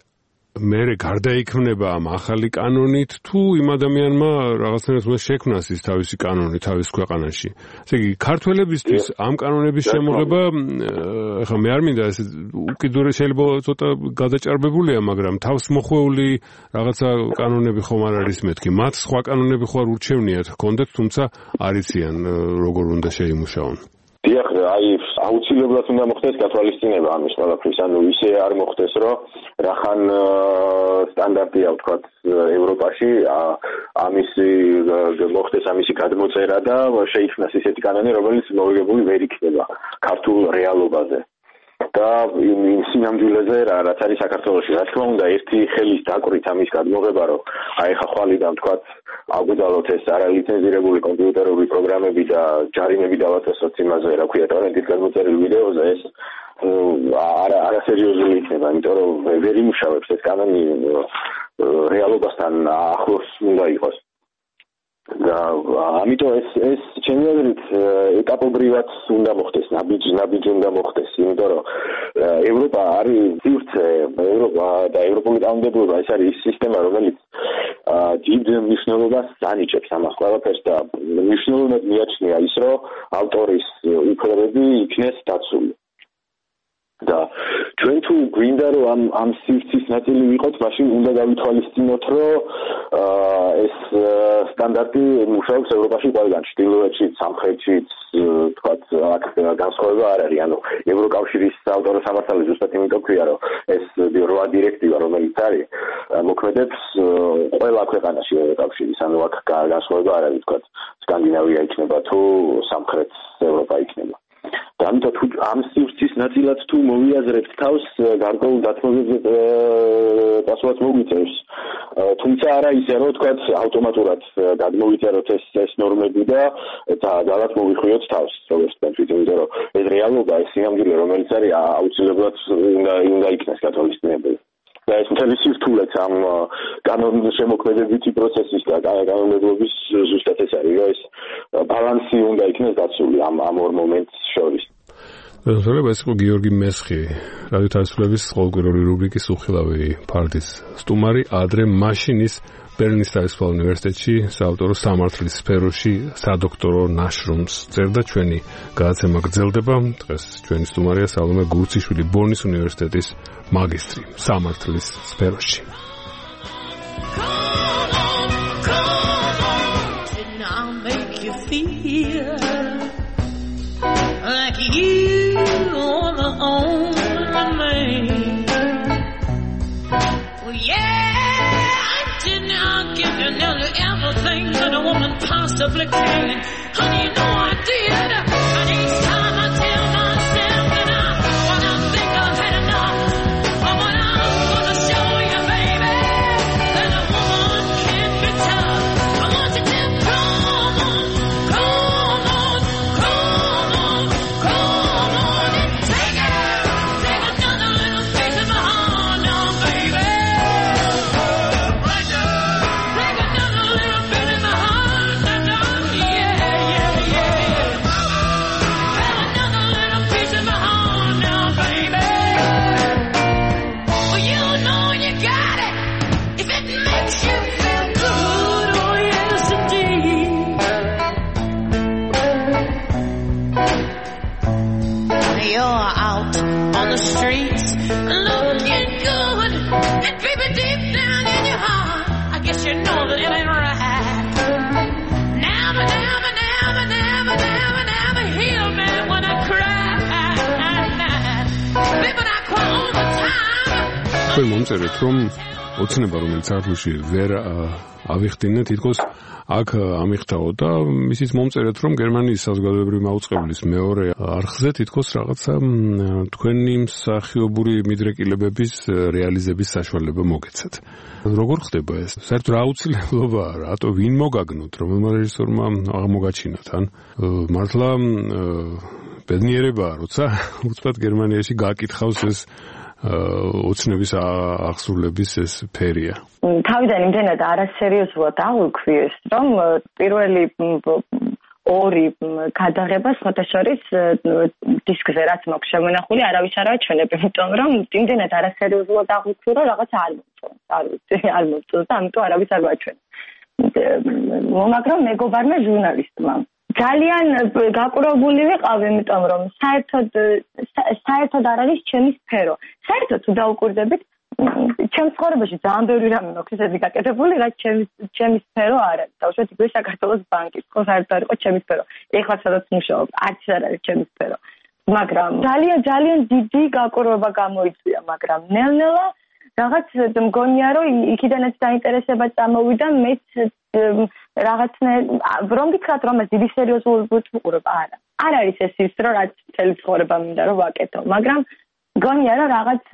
მერე გარდაიქმნება ამ ახალი კანონით თუ იმ ადამიანმა რაღაცნაირად უნდა შექმნას ის თავისი კანონი თავის ქვეყანაში. ესე იგი, ქართველებისთვის ამ კანონების შემოღება, ეხლა მე არ მინდა ეს უკიდურეს შეიძლება ცოტა გადაჭარბებულია, მაგრამ თავს მოხვეული რაღაცა კანონები ხომ არ არის მეთქი. მათ სხვა კანონები ხო არ ურჩევნიათ ჰქონდეთ, თუმცა არ იციან როგორ უნდა შეიმუშაონ. დიახ, აი აუცილებლად უნდა მოხდეს გათვალისწინება ამის ყველაფრის, ანუ ისე არ მოხდეს, რომ რახან სტანდარტია ვთქვათ ევროპაში, ამისი მოხდეს ამისი გადმოწერა და შეიქმნას ისეთი კანონი, რომელიც მოვიგებული ვერ იქნება ქართულ რეალობაზე. და იმ სინამდვილეზე რაც არის საქართველოში. რა თქმა უნდა, ერთი ხელის დაკვრით ამის გადმოღება, რომ აი ხა ხვალიდან ვთქვათ აგვიდალოთ ეს არალიცენზირებული კომპიუტერული პროგრამები და ჯარიმები დავაწესოთ იმაზე, რა ქვია, ტორენტით გადმოწერილ ვიდეოზე, ეს არასერიოზული იქნება, იმიტომ რომ ვერ იმუშავებს ეს კანონი რეალობასთან ახლოს უნდა იყოს. და ამიტომ ეს ჩემი აზრით ეტაპობრივად უნდა მოხდეს, ნაბიჯი უნდა მოხდეს, იმიტომ რომ ევროპა არის სივრცე, ევროპა და ევროპული კანონმდებლობა ეს არის ის სისტემა, რომელიც დიდ მნიშვნელობას ანიჭებს ამას ყველაფერს და მნიშვნელოვნად მიაჩნია ის, რომ ავტორის უფლებები იქნეს დაცული. და ჩვენ თუ გვინდა რომ ამ სივრცის ნაწილი ვიყოთ, მაშინ უნდა გავითვალისწინოთ, რომ ეს სტანდარტი მუშაობს ევროპაში ყველგან, ჩრდილოეთშიც, სამხრეთშიც, თქვათ, აქ განსხვავება არ არის. ანუ ევროკავშირის საავტორო სამართალი ზუსტად იმიტომ ქვია, რომ ეს 8 დირექტივა, რომელიც არის, მოქმედებს ყველა ქვეყანაში ევროკავშირის, ანუ აქ განსხვავება არ არის, თქვათ, სკანდინავია იქნება თუ სამხრეთ ევროპა იქნება. და ამიტომ თუ ამ სივრცის ნაწილად თუ მოვიაზრებთ თავს, გარკვეულ დათმობებზე პასუხად მოგვიწევს. თუმცა არა ისე, რომ თქვათ ავტომატურად გადმოვიწეროთ ეს ნორმები და ძალად მოვიხვიოთ თავს, როგორც თქვით, იმიტომ რომ ეს რეალობა, ეს სინამდვილე, რომელიც არის აუცილებლად უნდა იქნეს გათვალისწინებული. და ეს მთელი სირთულეც ამ კანონშემოქმედებითი პროცესის და კანონმდებლობის ზუსტად ეს არის, რომ ეს ბალანსი უნდა იქნეს დაცული ამ ორ მომენტს შორის. ზოგადად ეს იყო გიორგი მესხი, რადიო თავისუფლების ყოველკვირეული რუბრიკის უხილავი ფარდის სტუმარი, ადრე მაშინის ბერლინის თავისუფალ უნივერსიტეტში საავტორო სამართლის სფეროში სადოქტორო ნაშრომს წერდა. ჩვენი გადაცემა გრძელდება. დღეს ჩვენი სტუმარია სალომე გურციშვილი, ბონის უნივერსიტეტის მაგისტრი სამართლის სფეროში. Everything that a woman possibly can. Honey, you know I did. And each time I tell myself that when I think I've had enough, but when I'm gonna show you, baby, that a woman can be tough. I want you to come on, and take another little piece of my heart now, baby. You know that it ain't right. Never heal me when I cry. Baby, I cry all the time. თქვენ მომწერეთ, რომ ოცნება, რომელიც არქივში ვერ ავიხდინეთ, თითქოს აქ ამიხთაო და ისიც მომწერეთ, რომ გერმანიის საზოგადოებრივი მაუწყებლის მეორე არხზე თითქოს რაღაცა თქვენი მსახიობური მიდრეკილებების რეალიზების საშუალება მოგეცათ. როგორ ხდება ეს? საერთოდ რა აუცილებლობაა, რატო ვინ მოგაგნოთ, რომელმა რეჟისორმა აღმოგაჩინოთ, ან მართლა ბედნიერებაა, როცა უცბად გერმანიაში გაკითხავს ეს ოცნების აღსრულების ეს ფერია. თავიდან იმდენად არასერიოზულად აღვიქვი ეს, რომ პირველი ორი გადაღება სხვათა შორის დისკზე რაც მაქვს შემონახული, არავის არ აჩვენებ, იმიტომ რომ იმდენად არასერიოზულად აღვიქვი, რომ რაღაც არ მომწონს და ამიტომ არავის არ ვაჩვენებ. მაგრამ მეგობარმა ჟურნალისტმა ძალიან გაკურებული ვიყავ, იმიტომ რომ საერთოდ არ არის ჩემი სფერო. საერთოდ თუ დაუკვირდებით, ჩემს ცხოვრებაში ძალიან ბევრი რამე მაქვს ისეთი გაკეთებული, რაც ჩემი სფერო არ არის. დავუშვათ იგივე საქართველოს ბანკი, ხო საერთოდ არ იყო ჩემი სფერო. ეხლა სადაც მუშაობ, არც არ არის ჩემი სფერო. მაგრამ ძალიან დიდი გაკურება გამოიწვია, მაგრამ ნელ-ნელა რაღაც მგონია, რომ იქიდანაც დაინტერესება წამოვიდა, მეც რომ გითხრათ, რომ ეს დიდი სერიოზულობით ვუყურებ, არა. არ არის ეს ის, რომ რაც მთელი ცხოვრება მინდა რომ ვაკეთო, მაგრამ მგონია, რომ რაღაც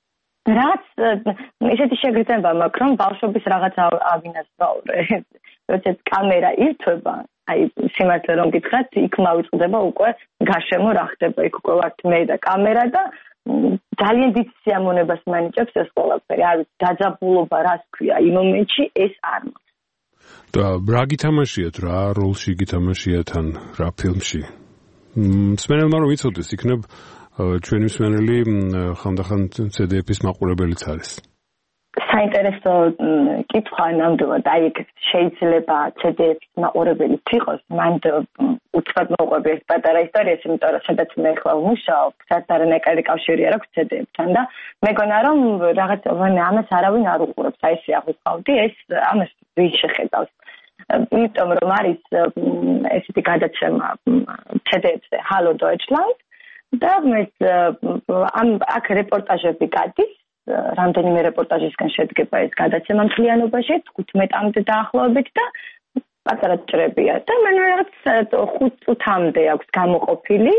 ისეთი შეგრძნება მაქვს, რომ ბავშვობის რაღაც ავინაზრაურე. როდესაც კამერა ირთვება, აი სიმართლე რომ გითხრათ, იქ მოვიწყდება უკვე გარშემო რა ხდება, იქ უკვე ვართ მე და კამერა და ძალიან დიდ სიამოვნებას მანიჭებს ეს ყველაფერი. არ ვიცი, დაძაბულობა რას ქვია იმ მომენტში, ეს არ მაქვს. და რა გითამაშიათ, რა როლში გითამაშიათ ან რა ფილმში? მსმენელმა რომ იცოდეს, იქნებ ჩვენი მსმენელი ხანდახან CDF-ის მაყურებელიც არის. საინტერესო კითხვა ნამდვილად, აი შეიძლება CDF-ის მაყურებელიც იყოს, მან უცბად მოყვები ეს პატარა ისტორია, იმიტომ რომ სადაც მე ხვალ ვმუშაობ, საერთარანაკლი კავშირი არ აქვს CDF-თან და მეგონა რომ რაღაც ამას არავინ არ უყურებს, აი ესე აღვიქვავდი, ეს ამას ვინ შეხედავს. იმიტომ რომ არის ესეთი გადაცემა CDF-ზე Hallo Deutschland და მეც აქ რეპორტაჟები გადის, რამდენიმე რეპორტაჟისგან შედგება ეს გადაცემა მთლიანობაში, 15-მდე დაახლოებით და პატარა ჭრებია და მან რაღაც 5 წუთამდე აქვს გამოყოფილი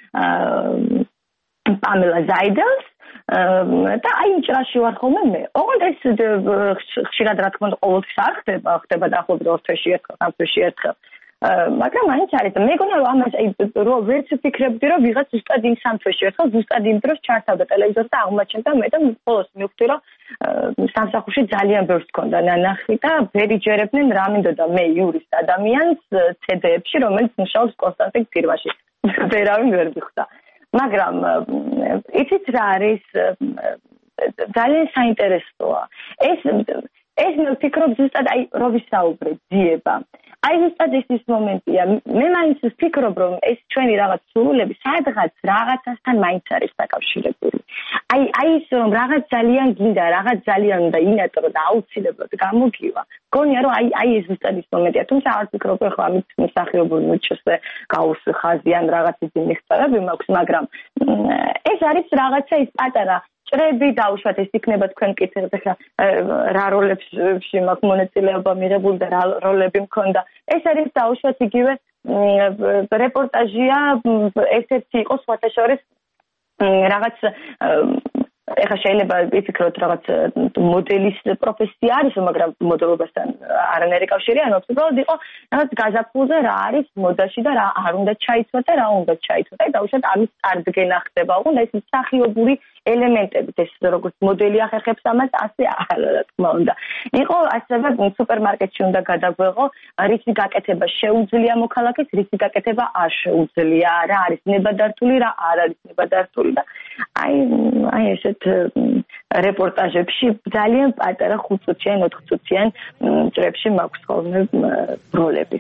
პამელა ზაიდელს და აი იმ ჭრაში ვარ ხოლმე მე. ოღონდ ეს ხშირად რა თქმა უნდა ყოველთვის არ ხდება, ხდება დაახლოებით 2 თვეში ერთხელ, 3 თვეში ერთხელ. მაგრამ მაინც არის და მეგონა რომ ამას რომ ვერც ვფიქრებდი რომ ვიღაც ზუსტად იმ სამთვეში ერთხელ ზუსტად იმ დროს ჩართავდა ტელევიზორს და აღმოაჩენდა მე და მხოლოდ მივხვდი რომ სამსახურში ძალიან ბევრს ჰქონდა ნანახი და ვერ იჯერებდნენ რა მინდოდა მე იურისტ ადამიანს CD-ებში რომელიც მუშაობს კონსტანტინგ ფირმაში ვერავინ ვერ მიხვდა მაგრამ იცით რა არის ძალიან საინტერესოა ეს მე ვფიქრობ ზუსტად აი რო ვისაუბრე ძიება აი ზუსტად ეს მომენტია მე მაინც ვფიქრობ რომ ეს ჩვენი რაღაც სურვილები სადღაც რაღაცასთან მაინც არის დაკავშირებული აი ის რომ რაღაც ძალიან გინდა რაღაც ძალიან უნდა ინატრო და აუცილებლად გამოგივა გონია რომ აი ეს ზუსტად ის მომენტია თუმცა არ ვფიქრობ ხო ამით მსახიობურ მუჩზე გავუსვი ხაზი ან რაღაც ისინი მიღწევები მაქვს მაგრამ ეს არის რაღაცა ის პატარა ჭრები დაუშვათ ეს იქნება თქვენ კითხეთ ახლა რა როლებში მაქვს მონაწილეობა მიღებული და რა როლები მქონდა ეს არის დაუშვათ იგივე რეპორტაჟია ერთ-ერთი იყო სხვათა შორის რაღაც ეხლა შეიძლება ვიფიქროთ რაღაც მოდელის პროფესია არის მაგრამ მოდელობასთან არანაირი კავშირი არ აქვს უბრალოდ იყო რაღაც გაზაფხულზე რა არის მოდაში და რა არ უნდა ჩაიცვა და რა უნდა ჩაიცვა და დაუშვათ ამის წარდგენა ხდება უყურე ეს მსახიობური ელემენტებით ეს როგორც მოდელი ახერხებს ამას ასე არა რა თქმა უნდა იყო ასევე სუპერმარკეტში უნდა გადაგვეღო რისი გაკეთება შეუძლია მოქალაქეს რისი გაკეთება არ შეუძლია რა არის ნებადართული რა არ არის ნებადართული და აი ეს რეპორტაჟებში ძალიან პატარა 5-წუთიან 4-წუთიან ჭრებში მაქვს ხოლმე როლები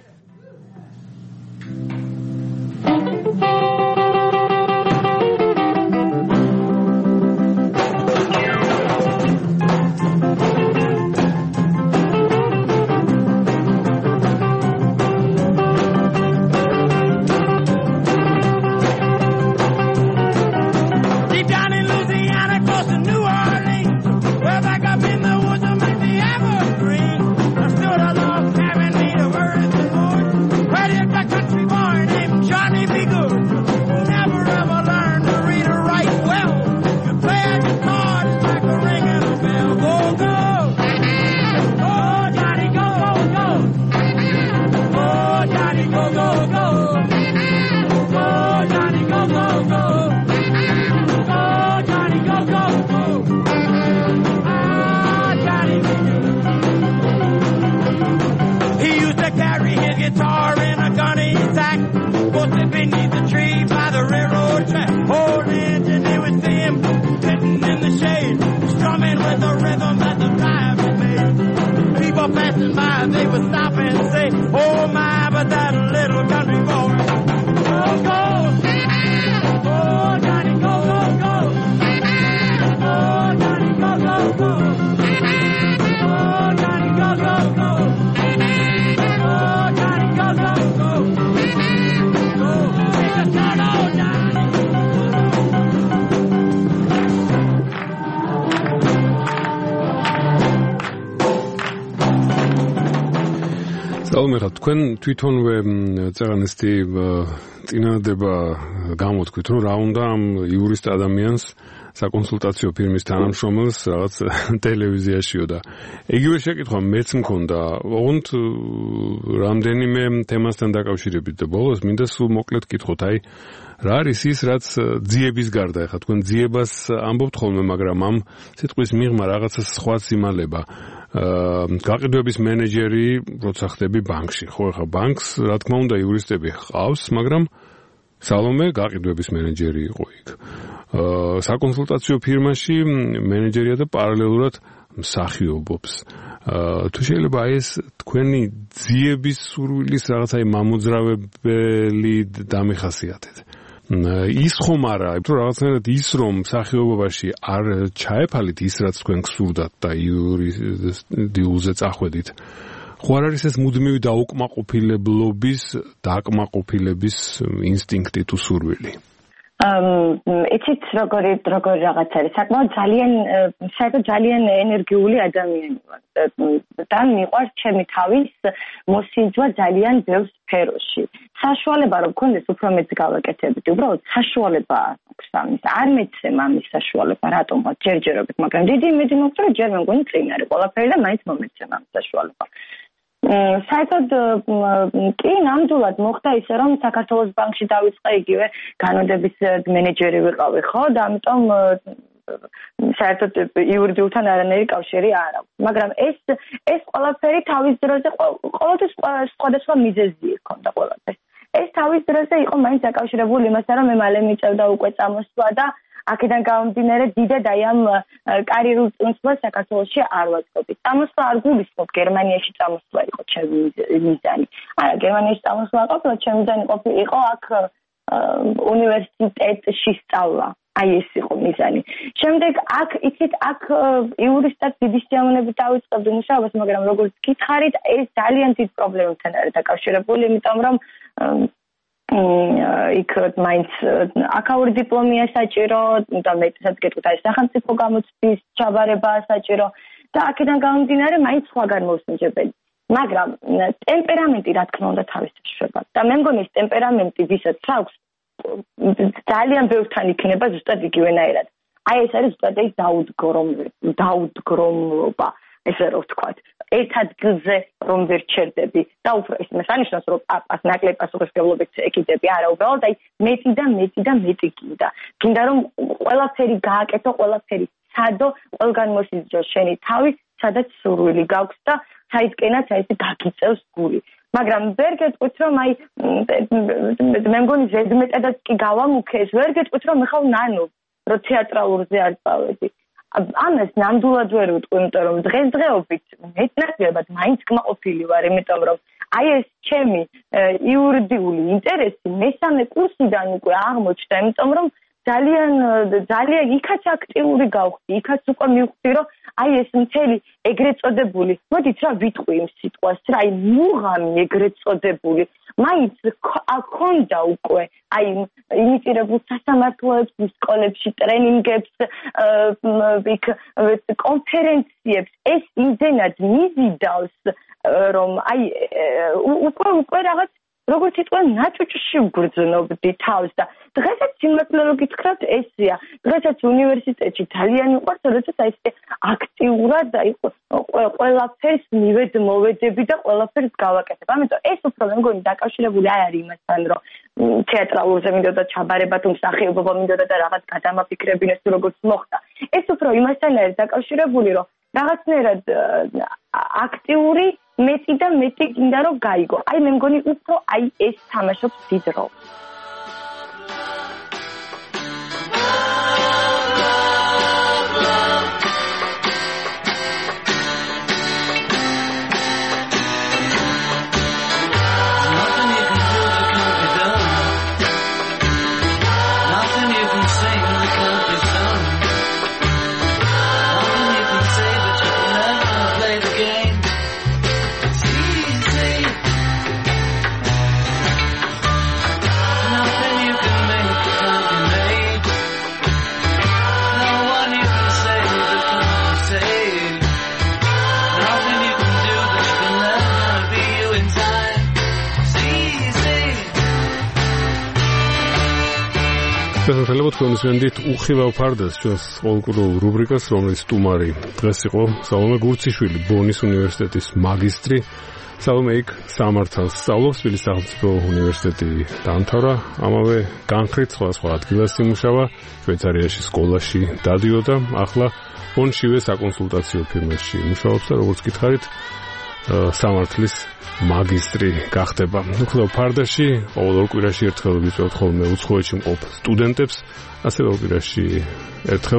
They would stop and say, oh my, but that little country boy, oh, go, oh, Johnny, go, go, go, oh, Johnny, go, go, go, oh, Johnny, go, go, go, oh, Johnny, go, go, go, oh, take a turn, oh, Johnny. Salome, თქვენ თვითონვე წერანისტი წინადადება გამოთქვით, რომ რა უნდა ამ იურისტ ადამიანს საკონსულტაციო ფირმის თანამშრომელს რაღაც ტელევიზიაშიო და იგივე შეკითხვა მეც მქონდა, ოღონდ რამდენიმე თემასთან დაკავშირებით და ბოლოს მინდა სულ მოკლედ კითხოთ, აი რა არის ის, რაც ძიების გარდა, ეხლა თქვენ ძიებას ამბობთ ხოლმე, მაგრამ ამ სიტყვის მიღმა რაღაცა სხვა სიმალება გაყიდვების მენეჯერი როცა ხდები ბანკში ხო ეხლა ბანკს რა თქმა უნდა იურისტები ჰყავს მაგრამ სალომე გაყიდვების მენეჯერი იყო იქ საკონსულტაციო ფირმაში მენეჯერია და პარალელურად მსახიობობს თუ შეიძლება ეს თქვენი ძიების სურვილის რაღაცა მამოძრავებელი დამიხასიათეთ ის ხომ არა, იმიტომ რაღაცნაირად ის რომ მსახიობობაში არ ჩაეფალით ის რაც თქვენ გსურდათ და იურიდიულზე წახვედით. ხო არ არის ეს მუდმივი დაუკმაყოფილებლობის, დააკმაყოფილების ინსტინქტი თუ სურვილი? იცით როგორი რაღაც არის საკმაოდ ძალიან ენერგიული ადამიანი ვარ და მიყვარს ჩემი თავის მოსინჯვა ძალიან ბევრ სფეროში საშუალება რომ მქონდეს უფრო მეც გავაკეთებდი უბრალოდ საშუალება აქვს ამის არ მეცემ ამის საშუალება რატომღა ჯერჯერობით მაგრამ დიდი იმედი მაქვს რომ ჯერ მე მგონი წინ არის ყველაფერი და მაინც მომეცემ ამ საშუალება საერთოდ კი ნამდვილად მოხდა ისე რომ საქართველოს ბანკში დავიწყე იგივე განოდების მენეჯერი ვიყავი ხო და ამიტომ საერთოდ იურიდიულთან არანაირი კავშირი არ აქვს მაგრამ ეს ყველაფერი თავის დროზე ყოველთვის სხვადასხვა მიზეზი ჰქონდა ყველაფერს ეს თავის დროზე იყო მაინც დაკავშირებული იმასთან რომ მე მალე მიწევდა უკვე წამოსვლა და აქედან გამომდინარე დიდად აი ამ კარიერულ წინსვლას საქართველოში არ ვაწყობდი. წამოსვლა არ გულისხმობ გერმანიაში წამოსვლა იყო ჩემი მიზანი. არა, გერმანიაში წამოსვლა ყოფილა ჩემი მიზანი იყო აქ უნივერსიტეტში სწავლა. აი ეს იყო მიზანი. შემდეგ აქ იცით აქ იურისტად დიდი სიამოვნებით დავიწყებდი მუშაობას, მაგრამ როგორც გითხარით, ეს ძალიან დიდ პრობლემებთან არის დაკავშირებული, იმიტომ რომ იქ მაინც აკაური დიპლომია საჭირო და მეტად გეტყვით აი სახელმწიფო გამოცდის ჩაბარებაა საჭირო და აქედან გამომდინარე მაინც სხვაგან მოსინჯებელი მაგრამ ტემპერამენტი რა თქმა უნდა თავის შეშება და მე მგონი ეს ტემპერამენტი ვისაც აქვს ძალიან ბევრთან იქნება ზუსტად იგივენაირად აი ეს არის ზუსტად ეს დაუდგრომლობა ესე რომ ვთქვათ ერთ ადგილზე რომ ვერ ჩერდები და უფრო ეს მეცანიშნავს რომ პაპას ნაკლებ პასუხისმგებლობით ეკიდები არა უბრალოდ აი მეტი გინდა რომ ყველაფერი გააკეთო ყველაფერი სადო ყველგან მოსიძრო შენი თავი სადაც სურვილი გაქვს და საიდკენაც აი ეს გაგიწევს გული მაგრამ ვერ გეტყვით რომ აი მე მგონი ზედმეტადაც კი გავამუქეს ვერ გეტყვით რომ მე ხავ ნანო რომ თეატრალურზე არ წავედი ამას ნამდვილად ვერ ვიტყვი, იმიტომ რომ დღესდღეობით მეტნაკლებად მაინც კმაყოფილი ვარ, იმიტომ რომ აი ეს ჩემი იურიდიული ინტერესი მესამე კურსიდან უკვე აღმოჩნდა, იმიტომ რომ ძალიან იქაც აქტიური გავხდი, იქაც უკვე მივხვდი, რომ აი ეს მთელი ეგრეთ წოდებული, მოდით რა ვიტყვი იმ სიტყვას, რა აი მუღამი ეგრეთ წოდებული, მაინც აქონდა უკვე აი ინიცირებულ სასამართლოებს, სკოლებში ტრენინგებს, კონფერენციებს, ეს იმდენად მიზიდავს, რომ აი უკვე რაღაც როგორც იტყვიან, ნაჭუჭში ვგრძნობდი თავს და დღესაც სიმართლე რომ გითხრათ ესეა. დღესაც უნივერსიტეტში ძალიან მიყვარს, როდესაც აი ეს აქტიურად აი ყველაფერს მოვედები და ყველაფერს გავაკეთებ. ამიტომ ეს უფრო მე მგონი დაკავშირებული არ არის იმასთან, რომ თეატრალურზე მინდოდა ჩაბარება თუ მსახიობობა მინდოდა და რაღაც გადამაფიქრებინეს თუ როგორც მოხდა. ეს უფრო იმასთან არის დაკავშირებული, რომ რაღაცნაირად აქტიური მეტი და მეტი გინდა რომ გაიგო. აი მე მგონი უფრო აი ეს თამაშობს დიდ როლს. Θέλω თქვენ ვენდით უხილავ ფარდას ჩვენს ყოველკვირეულ რუბრიკას, რომელიც სტუმარი დღეს იყო სალომე გურციშვილი, ბონის უნივერსიტეტის მაგისტრი. სალომე იქ სამართალს სწავლობს, თბილისის სახელმწიფო უნივერსიტეტი დაამთავრა, ამავე განხრით სხვა ადგილას იმუშავა, შვეიცარიაში სკოლაში დადიოდა, ახლა ბონშივე საკონსულტაციო ფირმაში იმუშაობს და როგორც გითხარით, სამართლის მაგისტრი გახდება. უხილავ ფარდაში ყოველ ორ კვირაში ერთხელ ვიწვევთ ხოლმე უცხოეთში მყოფ სტუდენტებს, ასევე ორ კვირაში ერთხელ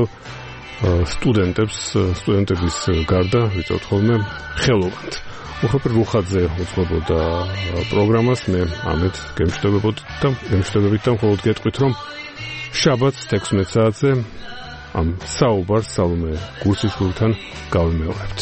სტუდენტების გარდა ვიწვევთ ხოლმე ხელოვნად. უხეფერ რუხაძე უძღვებოდა პროგრამას, მე ამეთ გემშვიდობებით და მხოლოდ გეტყვით, რომ შაბათს 16 საათზე ამ საუბარს სალომე გურციშვილთან გავიმეორებთ.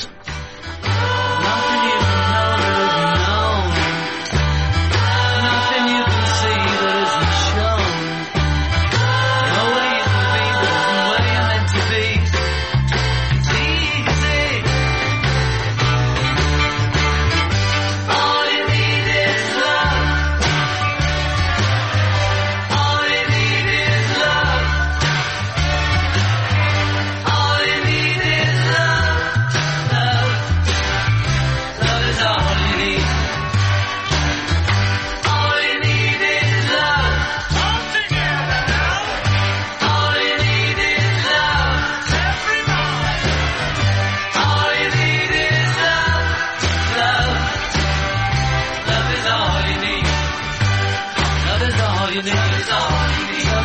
Love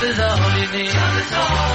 is all you need.